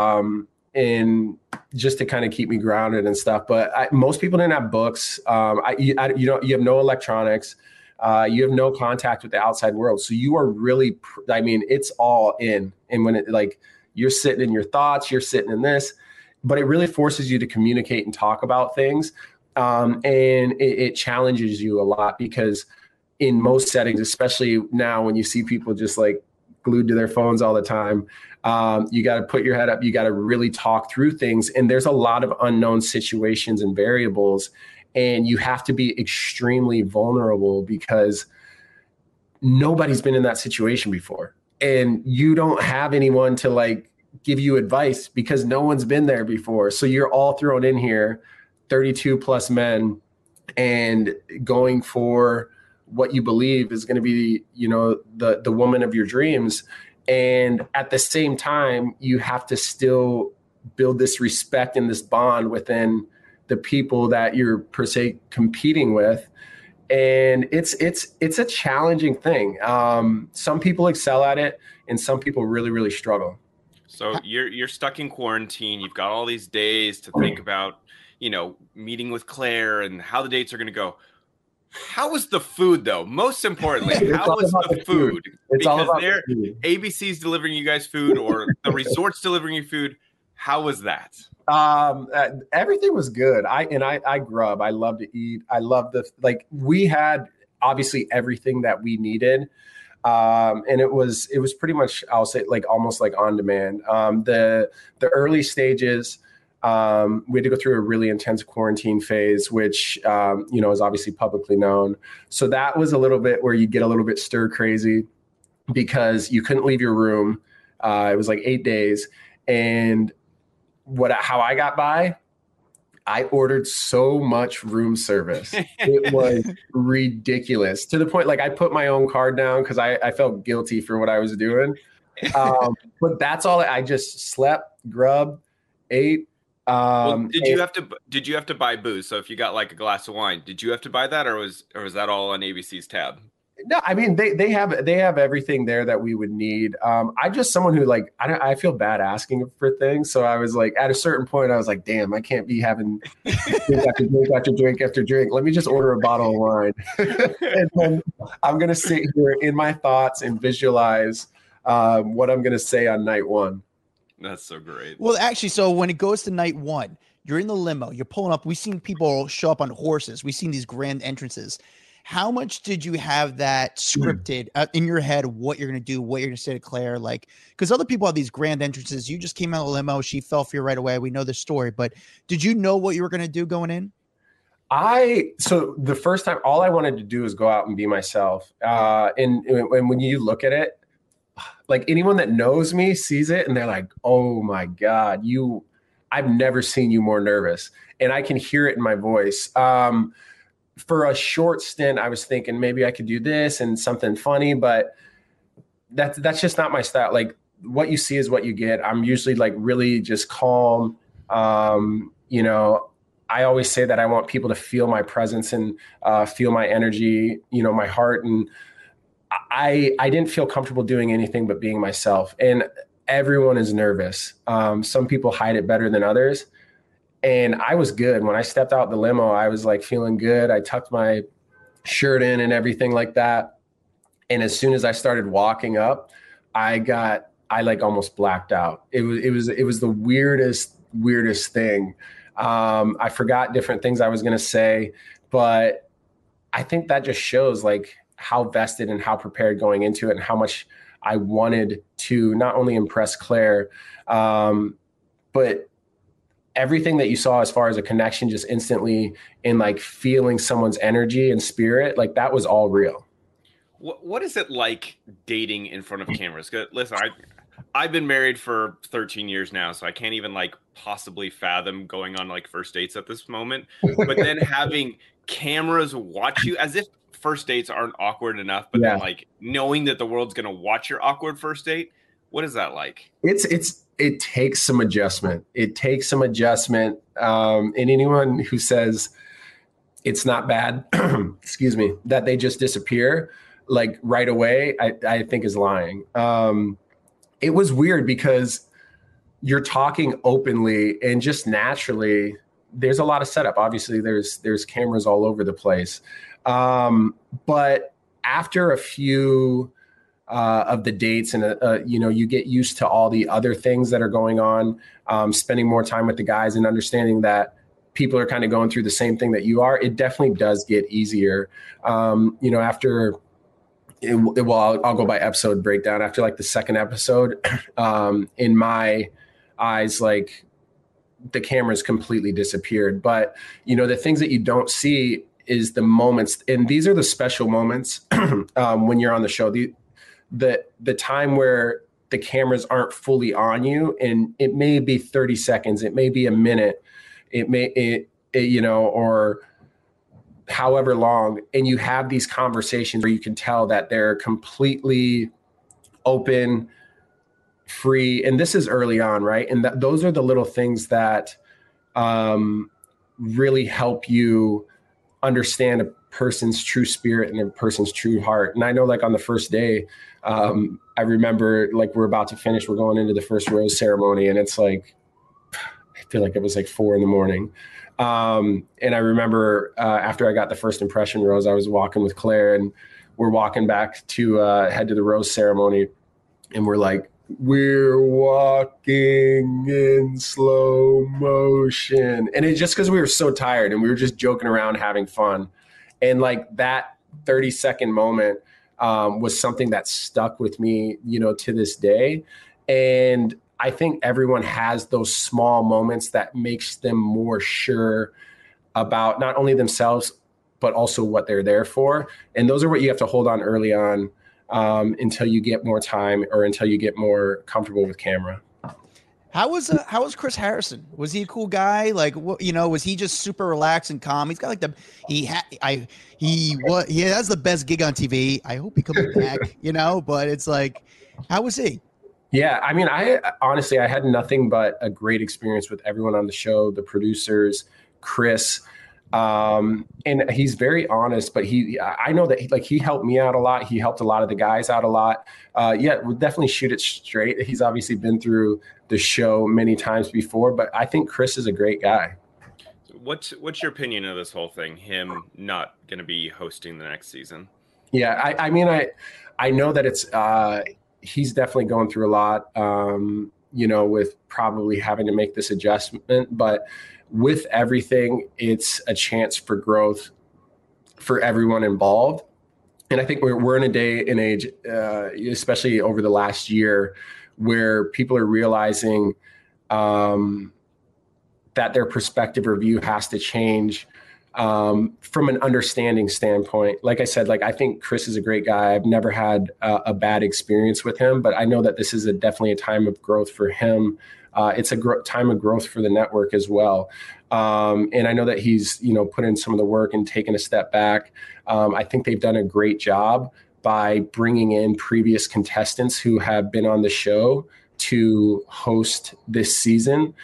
and just to kind of keep me grounded and stuff. But most people didn't have books. You have no electronics. You have no contact with the outside world. So you are really, it's all in. And when you're sitting in your thoughts, you're sitting in this, but it really forces you to communicate and talk about things. And it challenges you a lot because in most settings, especially now when you see people just like glued to their phones all the time, you got to put your head up. You got to really talk through things. And there's a lot of unknown situations and variables, and you have to be extremely vulnerable because nobody's been in that situation before. And you don't have anyone to like give you advice because no one's been there before. So you're all thrown in here, 32 plus men, and going for what you believe is going to be, the woman of your dreams. And at the same time, you have to still build this respect and this bond within the people that you're per se competing with. And it's a challenging thing. Some people excel at it and some people really, really struggle. So you're stuck in quarantine. You've got all these days to think about, meeting with Claire and how the dates are going to go. How was the food, though? Most importantly, how was the food? It's all about the food. ABC's delivering you guys food, or the resort's delivering you food. How was that? Everything was good. I grub. I love to eat. I love we had obviously everything that we needed. And it was pretty much, I'll say, like almost like on demand. The early stages, we had to go through a really intense quarantine phase, which, is obviously publicly known. So that was a little bit where you get a little bit stir crazy because you couldn't leave your room. It was like 8 days. And how I got by, I ordered so much room service. It was ridiculous, to the point, like I put my own card down because I felt guilty for what I was doing. But that's all. I just slept, grubbed, ate. Did you have to buy booze? So if you got like a glass of wine, did you have to buy that, or was that all on ABC's tab? No, I mean they have everything there that we would need. I'm just someone who I feel bad asking for things, so I was like, at a certain point, I was like, damn, I can't be having drink after drink after drink after drink. Let me just order a bottle of wine, and then I'm gonna sit here in my thoughts and visualize what I'm gonna say on night one. That's so great. Well, actually, so when it goes to night one, you're in the limo, you're pulling up. We've seen people show up on horses. We've seen these grand entrances. How much did you have that scripted in your head, what you're going to do, what you're going to say to Claire? Like, because other people have these grand entrances. You just came out of the limo. She fell for you right away. We know the story. But did you know what you were going to do going in? So the first time, all I wanted to do was go out and be myself. And when you look at it, like anyone that knows me sees it and they're like, oh my God, I've never seen you more nervous. And I can hear it in my voice. for a short stint, I was thinking maybe I could do this and something funny, but that's just not my style. Like, what you see is what you get. I'm usually like really just calm. You know, I always say that I want people to feel my presence and feel my energy, you know, my heart. And I didn't feel comfortable doing anything but being myself. And everyone is nervous. Some people hide it better than others. And I was good. When I stepped out the limo, I was like feeling good. I tucked my shirt in and everything like that. And as soon as I started walking up, I like almost blacked out. It was the weirdest thing. I forgot different things I was going to say, but I think that just shows like how vested and how prepared going into it and how much I wanted to not only impress Claire, but everything that you saw as far as a connection just instantly in like feeling someone's energy and spirit, like that was all real. What is it like dating in front of cameras? Listen, I've been married for 13 years now, so I can't even like possibly fathom going on like first dates at this moment. But then having cameras watch you, as if first dates aren't awkward enough, but then like knowing that the world's going to watch your awkward first date, what is that like? It takes some adjustment. And anyone who says it's not bad, excuse me, that they just disappear like right away, I think is lying. It was weird because you're talking openly and just naturally there's a lot of setup. Obviously there's cameras all over the place. But after a few of the dates and, you know, you get used to all the other things that are going on, spending more time with the guys and understanding that people are kind of going through the same thing that you are. It definitely does get easier. You know, after I'll go by episode breakdown. After like the second episode, in my eyes, like the cameras completely disappeared. But, you know, the things that you don't see is the moments. And these are the special moments when you're on the show. The time where the cameras aren't fully on you, and it may be 30 seconds, it may be a minute, you know, or however long, and you have these conversations where you can tell that they're completely open, free. And this is early on, right? And those are the little things that really help you understand a person's true spirit and a person's true heart. And I know like on the first day, I remember like we're about to finish, we're going into the first rose ceremony, and it's like, I feel like it was like 4 a.m. And I remember after I got the first impression rose, I was walking with Claire and we're walking back to head to the rose ceremony, and we're like, we're walking in slow motion. And it's just because we were so tired and we were just joking around, having fun. And like that 30-second moment was something that stuck with me, you know, to this day. And I think everyone has those small moments that makes them more sure about not only themselves, but also what they're there for. And those are what you have to hold on early on until you get more time or until you get more comfortable with camera. How was Chris Harrison? Was he a cool guy? Like, you know, was he just super relaxed and calm? He's got like he has the best gig on TV. I hope he comes back, you know, but it's like, how was he? Yeah, I mean, I honestly had nothing but a great experience with everyone on the show, the producers, Chris, and he's very honest. But I know that he helped me out a lot. He helped a lot of the guys out a lot. Yeah, we'll definitely shoot it straight. He's obviously been through the show many times before, but I think Chris is a great guy. What's your opinion of this whole thing? Him not going to be hosting the next season? Yeah, I mean, I know that it's. He's definitely going through a lot, you know, with probably having to make this adjustment. But with everything, it's a chance for growth for everyone involved. And I think we're in a day and age, especially over the last year, where people are realizing that their perspective or view has to change from an understanding standpoint. Like I said, like I think Chris is a great guy. I've never had a bad experience with him, but I know that this is definitely a time of growth for him It's a time of growth for the network as well. And I know that he's, put in some of the work and taken a step back. I think they've done a great job by bringing in previous contestants who have been on the show to host this season,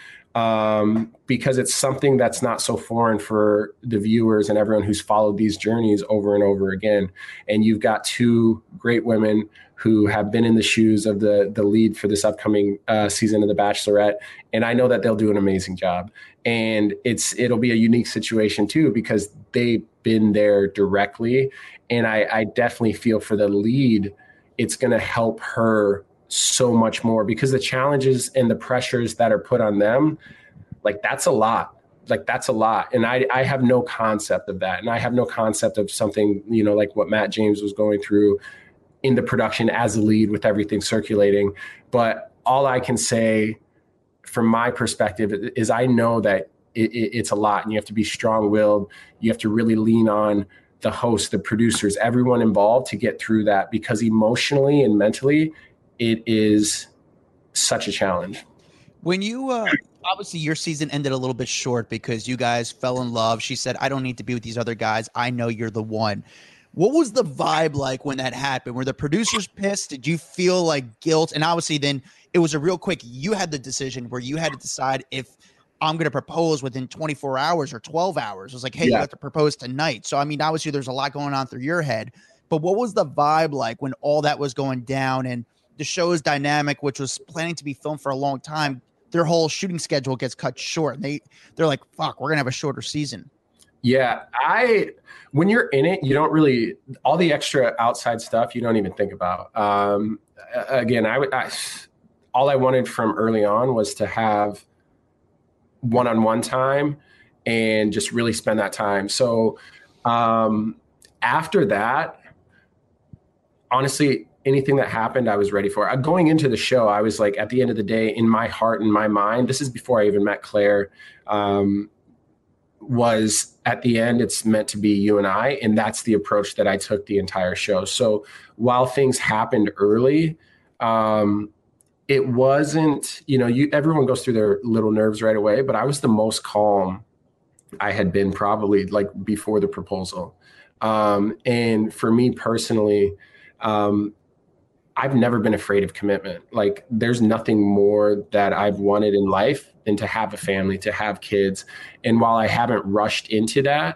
because it's something that's not so foreign for the viewers and everyone who's followed these journeys over and over again. And you've got two great women who have been in the shoes of the lead for this upcoming season of The Bachelorette. And I know that they'll do an amazing job. And it'll be a unique situation too, because they've been there directly. And I definitely feel for the lead, it's going to help her so much more, because the challenges and the pressures that are put on them, that's a lot. And I have no concept of that. And I have no concept of something, like what Matt James was going through in the production as a lead with everything circulating. But all I can say from my perspective is I know that it's a lot, and you have to be strong-willed. You have to really lean on the host, the producers, everyone involved to get through that, because emotionally and mentally, it is such a challenge. When you obviously your season ended a little bit short because you guys fell in love. She said, I don't need to be with these other guys. I know you're the one. What was the vibe like when that happened? Were the producers pissed? Did you feel like guilt? And obviously then it was a real quick, you had the decision where you had to decide if I'm going to propose within 24 hours or 12 hours. It was like, hey, you have to propose tonight. So, I mean, obviously there's a lot going on through your head, but what was the vibe like when all that was going down and the show's dynamic, which was planning to be filmed for a long time, their whole shooting schedule gets cut short, and they're like, fuck, we're going to have a shorter season. Yeah. When you're in it, you don't really, all the extra outside stuff, you don't even think about. Again, all I wanted from early on was to have one-on-one time and just really spend that time. So after that, honestly, anything that happened, I was ready for. Going into the show, I was like, at the end of the day, in my heart and my mind, this is before I even met Claire, was at the end, it's meant to be you and I. And that's the approach that I took the entire show. So while things happened early, it wasn't, everyone goes through their little nerves right away, but I was the most calm I had been probably before the proposal. And for me personally, I've never been afraid of commitment. There's nothing more that I've wanted in life than to have a family, to have kids. And while I haven't rushed into that,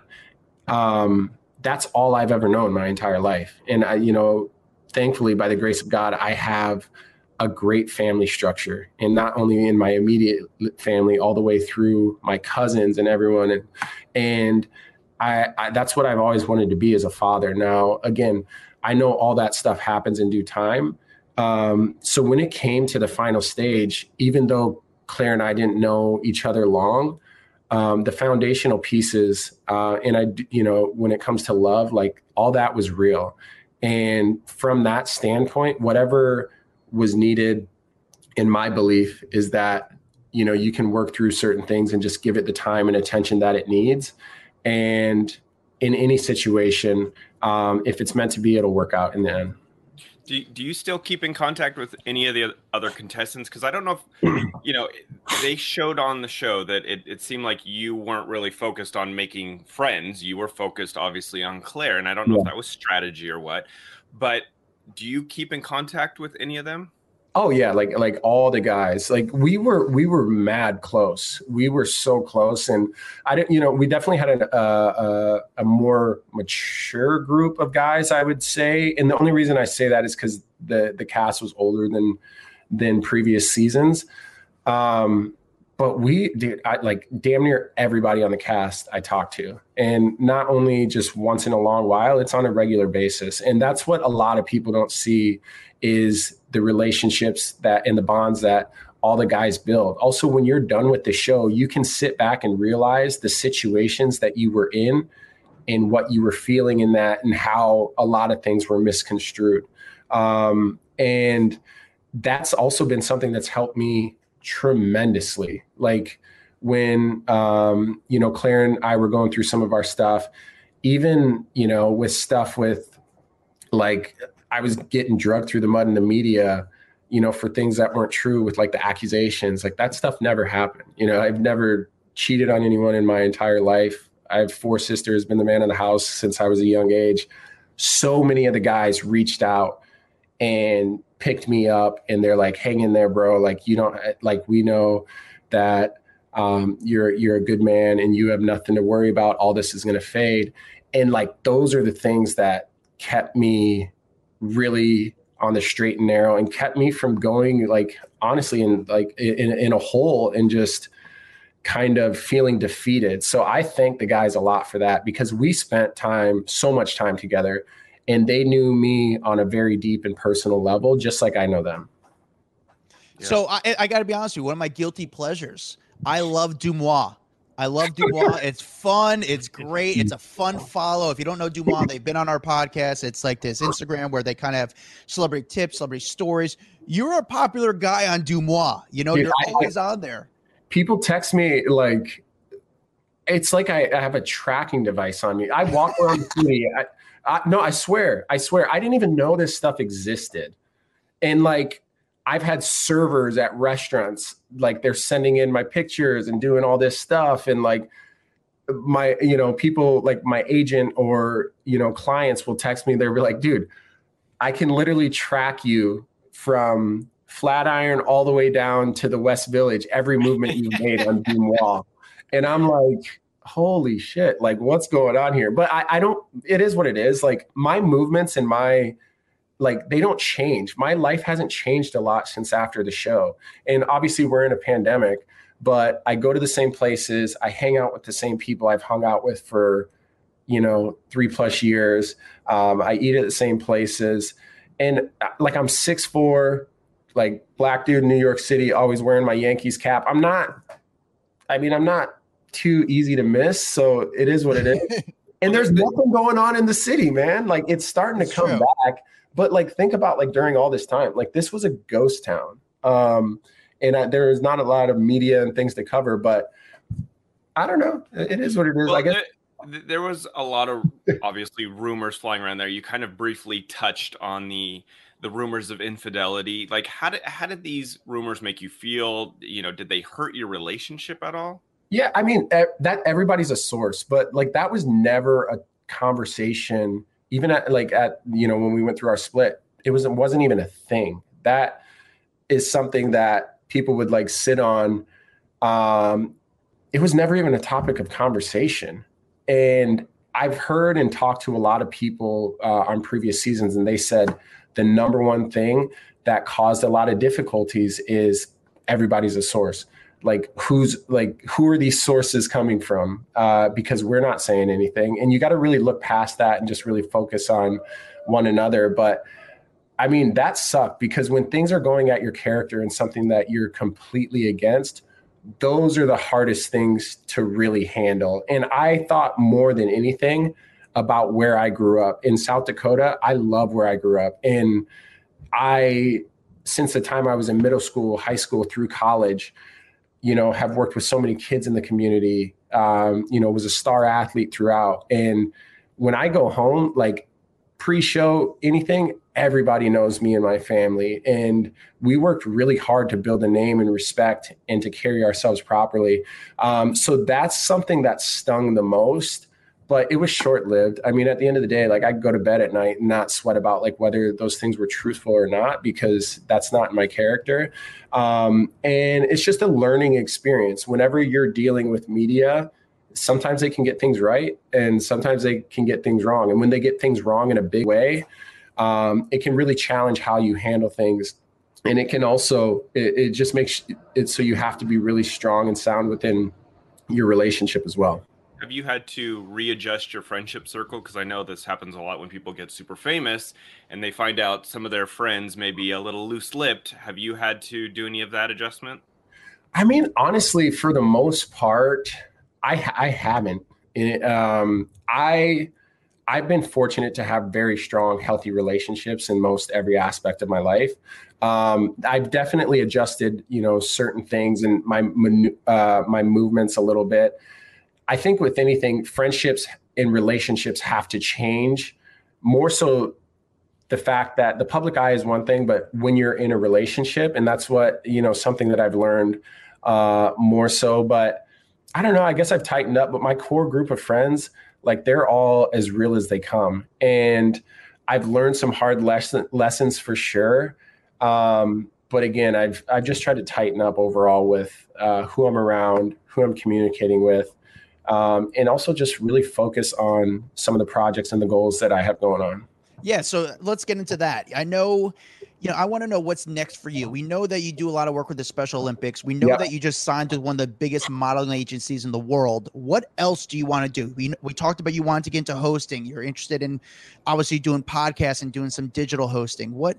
that's all I've ever known my entire life. And thankfully, by the grace of God, I have a great family structure, and not only in my immediate family, all the way through my cousins and everyone. And I that's what I've always wanted to be as a father. Now, again, I know all that stuff happens in due time. So when it came to the final stage, even though Claire and I didn't know each other long, the foundational pieces, and when it comes to love, all that was real. And from that standpoint, whatever was needed, in my belief, is that, you can work through certain things and just give it the time and attention that it needs. And in any situation, if it's meant to be, it'll work out in the end. Do you still keep in contact with any of the other contestants? Because I don't know if, they showed on the show that it seemed like you weren't really focused on making friends. You were focused, obviously, on Claire. And I don't know if that was strategy or what. But do you keep in contact with any of them? Oh yeah, like all the guys. We were mad close. We were so close, and I didn't. We definitely had a more mature group of guys, I would say. And the only reason I say that is because the cast was older than previous seasons. But damn near everybody on the cast I talked to, and not only just once in a long while, it's on a regular basis. And that's what a lot of people don't see, is the relationships and the bonds that all the guys build. Also, when you're done with the show, you can sit back and realize the situations that you were in and what you were feeling in that, and how a lot of things were misconstrued. And that's also been something that's helped me tremendously. When, Claire and I were going through some of our stuff, even, with stuff with I was getting drugged through the mud in the media, for things that weren't true with like the accusations. Like that stuff never happened. I've never cheated on anyone in my entire life. I have 4 sisters, been the man of the house since I was a young age. So many of the guys reached out and picked me up, and they're like, hang in there, bro. Like, you don't, like, we know that you're a good man and you have nothing to worry about. All this is going to fade. And like, those are the things that kept me really on the straight and narrow and kept me from going, like, honestly, in a hole and just kind of feeling defeated. So I thank the guys a lot for that, because we spent so much time together, and they knew me on a very deep and personal level, just like I know them. Yeah. So I got to be honest with you. One of my guilty pleasures, I love DeuxMoi. It's fun. It's great. It's a fun follow. If you don't know DeuxMoi, they've been on our podcast. It's like this Instagram where they kind of have celebrity tips, celebrity stories. You're a popular guy on DeuxMoi. Dude, you're always on there. People text me like, it's like I have a tracking device on me. I walk around the city. No, I swear. I didn't even know this stuff existed. And like, I've had servers at restaurants, like they're sending in my pictures and doing all this stuff. And like my, people like my agent or, clients will text me. They'll be like, dude, I can literally track you from Flatiron all the way down to the West Village, every movement you've made on DeuxMoi. And I'm like, holy shit, like what's going on here? But I don't, it is what it is. Like my movements and they don't change. My life hasn't changed a lot since after the show. And obviously we're in a pandemic, but I go to the same places. I hang out with the same people I've hung out with for, 3+ years. I eat at the same places. And like, I'm 6'4", like black dude in New York City, always wearing my Yankees cap. I'm not too easy to miss. So it is what it is. And there's nothing going on in the city, man. Like it's starting to come back. But like, think about like during all this time, like this was a ghost town. And there is not a lot of media and things to cover, but I don't know. It is what it is. Well, I guess there was a lot of obviously rumors flying around there. You kind of briefly touched on the rumors of infidelity. Like how did these rumors make you feel? Did they hurt your relationship at all? Yeah. I mean, that everybody's a source, but like that was never a conversation. Even at when we went through our split, it wasn't even a thing. That is something that people would like sit on. It was never even a topic of conversation. And I've heard and talked to a lot of people on previous seasons, and they said the number one thing that caused a lot of difficulties is everybody's a source. Like who are these sources coming from? Because we're not saying anything, and you got to really look past that and just really focus on one another. But I mean, that sucked, because when things are going at your character and something that you're completely against, those are the hardest things to really handle. And I thought more than anything about where I grew up in South Dakota. I love where I grew up. And since the time I was in middle school, high school, through college, have worked with so many kids in the community, was a star athlete throughout. And when I go home, like pre-show, anything, everybody knows me and my family. And we worked really hard to build a name and respect and to carry ourselves properly. So that's something that stung the most, but it was short-lived. I mean, at the end of the day, like I go to bed at night and not sweat about like whether those things were truthful or not, because that's not my character. And it's just a learning experience. Whenever you're dealing with media, sometimes they can get things right and sometimes they can get things wrong. And when they get things wrong in a big way, it can really challenge how you handle things. And it can also, it just makes it so you have to be really strong and sound within your relationship as well. Have you had to readjust your friendship circle? Because I know this happens a lot when people get super famous and they find out some of their friends may be a little loose-lipped. Have you had to do any of that adjustment? I mean, honestly, for the most part, I haven't. I've been fortunate to have very strong, healthy relationships in most every aspect of my life. I've definitely adjusted, certain things and my movements a little bit. I think with anything, friendships and relationships have to change more so the fact that the public eye is one thing, but when you're in a relationship, and that's what, something that I've learned more so, but I don't know, I guess I've tightened up, but my core group of friends, like they're all as real as they come. And I've learned some hard lessons for sure. But again, I've just tried to tighten up overall with who I'm around, who I'm communicating with, and also just really focus on some of the projects and the goals that I have going on. Yeah, so let's get into that. I know, I want to know what's next for you. We know that you do a lot of work with the Special Olympics. We know that you just signed to one of the biggest modeling agencies in the world. What else do you want to do? We talked about you wanted to get into hosting. You're interested in obviously doing podcasts and doing some digital hosting. What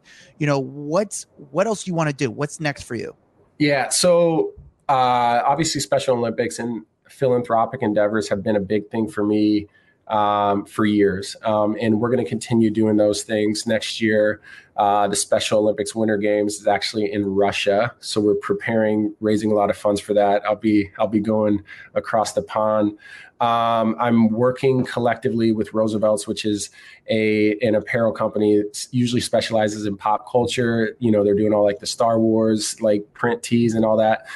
else do you want to do? What's next for you? Yeah, so obviously Special Olympics and philanthropic endeavors have been a big thing for me for years. And we're going to continue doing those things next year. The Special Olympics Winter Games is actually in Russia. So we're raising a lot of funds for that. I'll be going across the pond. I'm working collectively with Roosevelt's, which is an apparel company that usually specializes in pop culture. They're doing all like the Star Wars, like print tees and all that.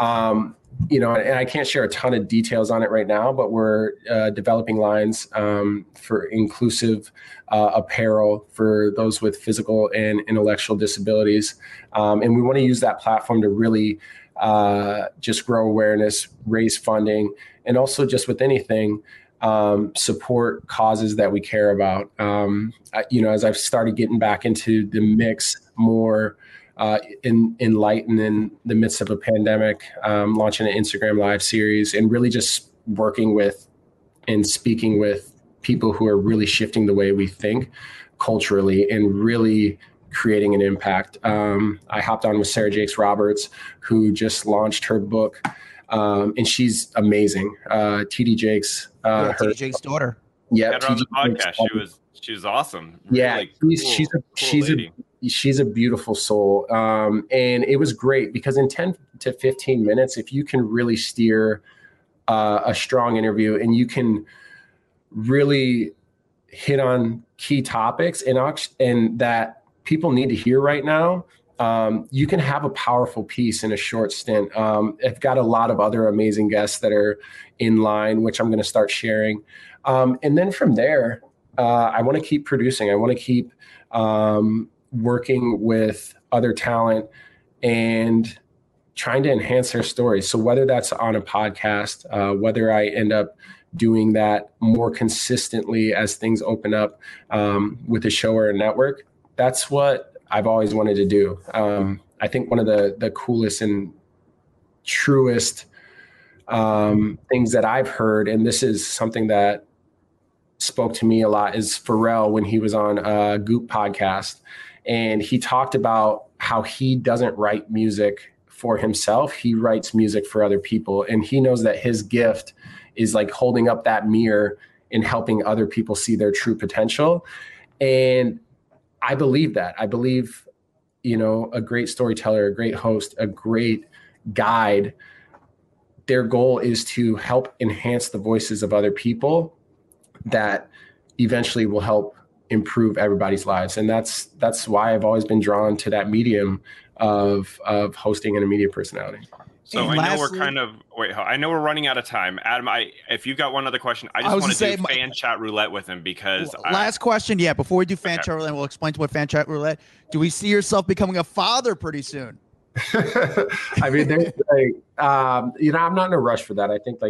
And I can't share a ton of details on it right now, but we're developing lines for inclusive apparel for those with physical and intellectual disabilities. And we want to use that platform to really just grow awareness, raise funding, and also just with anything, support causes that we care about. As I've started getting back into the mix more, in light and in the midst of a pandemic, launching an Instagram live series and really just working with and speaking with people who are really shifting the way we think culturally and really creating an impact. I hopped on with Sarah Jakes Roberts, who just launched her book, and she's amazing. TD Jakes, TD Jakes' daughter. Yeah, had her on the podcast. She was awesome. Yeah, Really she's a beautiful soul. And it was great because in 10 to 15 minutes, if you can really steer a strong interview and you can really hit on key topics and that people need to hear right now, you can have a powerful piece in a short stint. I've got a lot of other amazing guests that are in line, which I'm going to start sharing. And then from there, I want to keep producing. I want to keep working with other talent and trying to enhance their stories. So whether that's on a podcast, whether I end up doing that more consistently as things open up with a show or a network, that's what I've always wanted to do. I think one of the coolest and truest things that I've heard, and this is something that spoke to me a lot, is Pharrell when he was on Goop podcast. And he talked about how he doesn't write music for himself. He writes music for other people. And he knows that his gift is like holding up that mirror and helping other people see their true potential. And I believe that. I believe, a great storyteller, a great host, a great guide, their goal is to help enhance the voices of other people that eventually will help improve everybody's lives. And that's why I've always been drawn to that medium of hosting and a media personality. So I know I know we're running out of time. Adam, if you've got one other question, I just want to do fan chat roulette with him because last question. Yeah. Before we do fan chat roulette, we'll explain to what fan chat roulette. Do we see yourself becoming a father pretty soon? I mean, I'm not in a rush for that. I think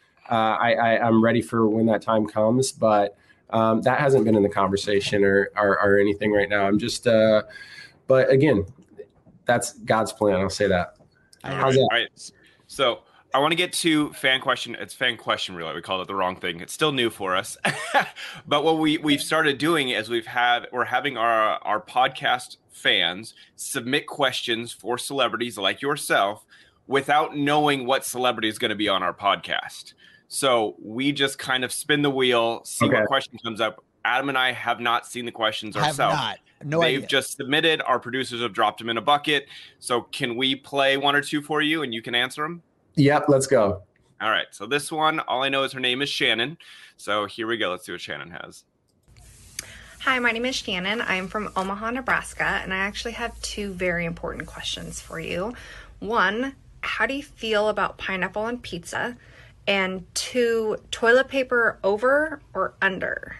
I'm ready for when that time comes, but that hasn't been in the conversation or anything right now. I'm just, but again, that's God's plan. I'll say that. All right. So I want to get to fan question. It's fan question roulette. We called it the wrong thing. It's still new for us. But what we've started doing is we're having our podcast fans submit questions for celebrities like yourself without knowing what celebrity is going to be on our podcast. So we just kind of spin the wheel, see what question comes up. Adam and I have not seen the questions ourselves. They've just submitted. Our producers have dropped them in a bucket. So can we play one or two for you and you can answer them? Yep, let's go. All right. So this one, all I know is her name is Shannon. So here we go. Let's see what Shannon has. Hi, my name is Shannon. I'm from Omaha, Nebraska, and I actually have two very important questions for you. One, how do you feel about pineapple on pizza? And two, toilet paper over or under?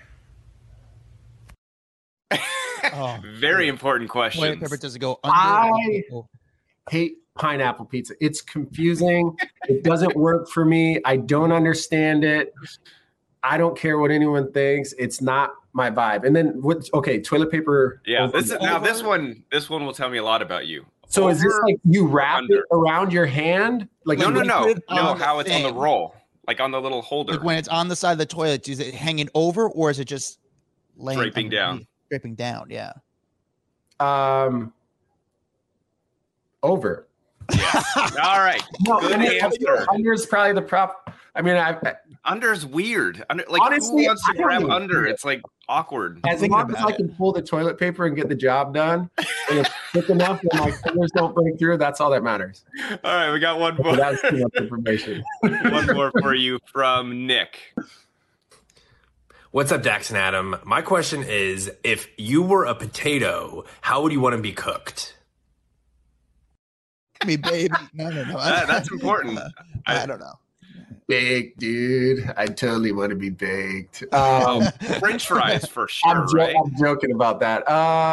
Very important questions. Toilet paper does it go under? I hate pineapple pizza. It's confusing. It doesn't work for me. I don't understand it. I don't care what anyone thinks. It's not my vibe. And then toilet paper. Yeah, this one will tell me a lot about you. So is this like you wrap it around your hand? Like no, how it's on the roll, like on the little holder. Like when it's on the side of the toilet, is it hanging over or is it just laying draping down? Draping down, yeah. Over. Yeah. All right. Good answer. Under is probably the prop. I mean, under is weird. Like, honestly, who wants to grab under? It's like awkward. As long as I can pull the toilet paper and get the job done, and it's thick enough and my fingers don't break through, that's all that matters. All right, we got one more. That's too much information. One more for you from Nick. What's up, Dax and Adam? My question is, if you were a potato, how would you want to be cooked? Me, baby. No. That's important. I don't know. Baked, dude. I totally want to be baked. French fries for sure, right? I'm joking about that.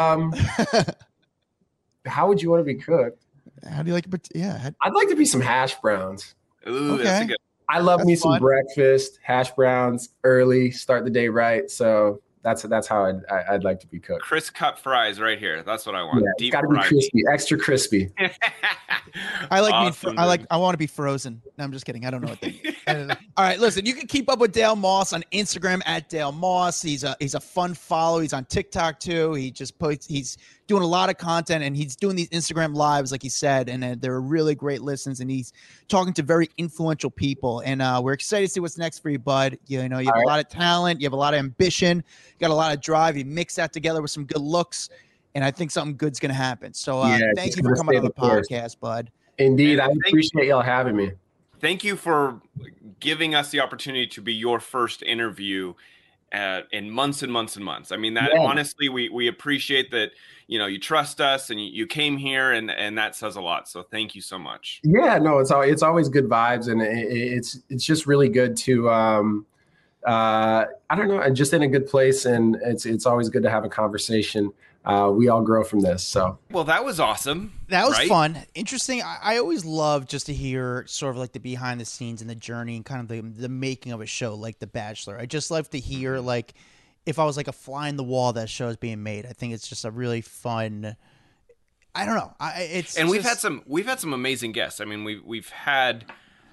How would you want to be cooked? How do you like it? Yeah. I'd like to be some hash browns. Ooh, okay. That's a good. I love me some fun. breakfast, hash browns, early, start the day right. So that's how I'd like to be cooked. Crisp cut fries right here. That's what I want. Yeah, Deep got to be fried. crispy, extra crispy. I like Awesome, I want to be frozen. No, I'm just kidding. I don't know what they mean. All right, listen, you can keep up with Dale Moss on Instagram at Dale Moss. He's a fun follow. He's on TikTok too. He's doing a lot of content and he's doing these Instagram lives, like he said, and they're really great listens. And he's talking to very influential people. And we're excited to see what's next for you, bud. You have a lot of talent. You have a lot of ambition. You got a lot of drive. You mix that together with some good looks. And I think something good's going to happen. So thank you for coming on the podcast, bud. Indeed. I appreciate y'all having me. Thank you for giving us the opportunity to be your first interview in months and months and months. I mean, honestly, we appreciate that, you trust us and you came here and that says a lot. So thank you so much. Yeah, no, it's always good vibes. And it's just really good to, I don't know, just in a good place. And it's always good to have a conversation. We all grow from this. So, well, that was awesome. That was fun. Interesting. I always love just to hear sort of like the behind the scenes and the journey and kind of the making of a show like The Bachelor. I just love to hear like if I was like a fly in the wall that show is being made. I think it's just a really fun. I don't know. We've had some amazing guests. I mean, we've had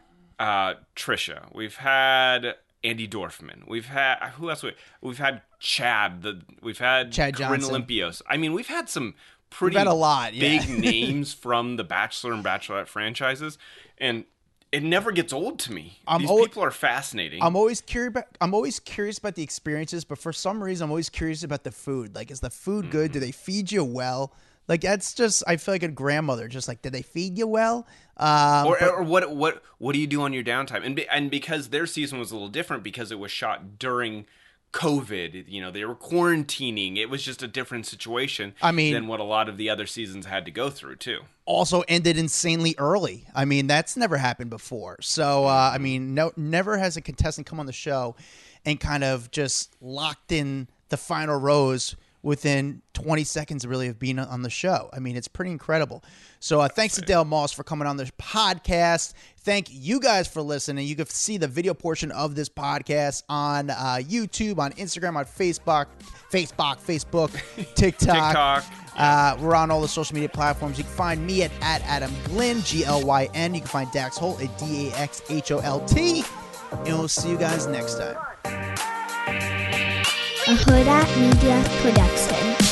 Trisha. We've had Andy Dorfman. We've had who else? We've had Chad. We've had Chad Corinne Johnson. Olympios. I mean, we've had some pretty a lot, big names from the Bachelor and Bachelorette franchises, and it never gets old to me. These people are fascinating. I'm always curious about the experiences, but for some reason, I'm always curious about the food. Like, is the food good? Do they feed you well? Like, that's just, I feel like a grandmother, just like, did they feed you well? Or what do you do on your downtime? And because their season was a little different because it was shot during COVID, they were quarantining. It was just a different situation than what a lot of the other seasons had to go through too. Also ended insanely early. I mean, that's never happened before. So, never has a contestant come on the show and kind of just locked in the final rose within 20 seconds really of being on the show. I mean, it's pretty incredible. So thanks to Dale Moss for coming on this podcast. Thank you guys for listening. You can see the video portion of this podcast on YouTube, on Instagram, on Facebook, TikTok. We're on all the social media platforms. You can find me at Adam Glyn, Glyn. You can find Dax Holt at DAXHOLT. And we'll see you guys next time. A Huda Media Production.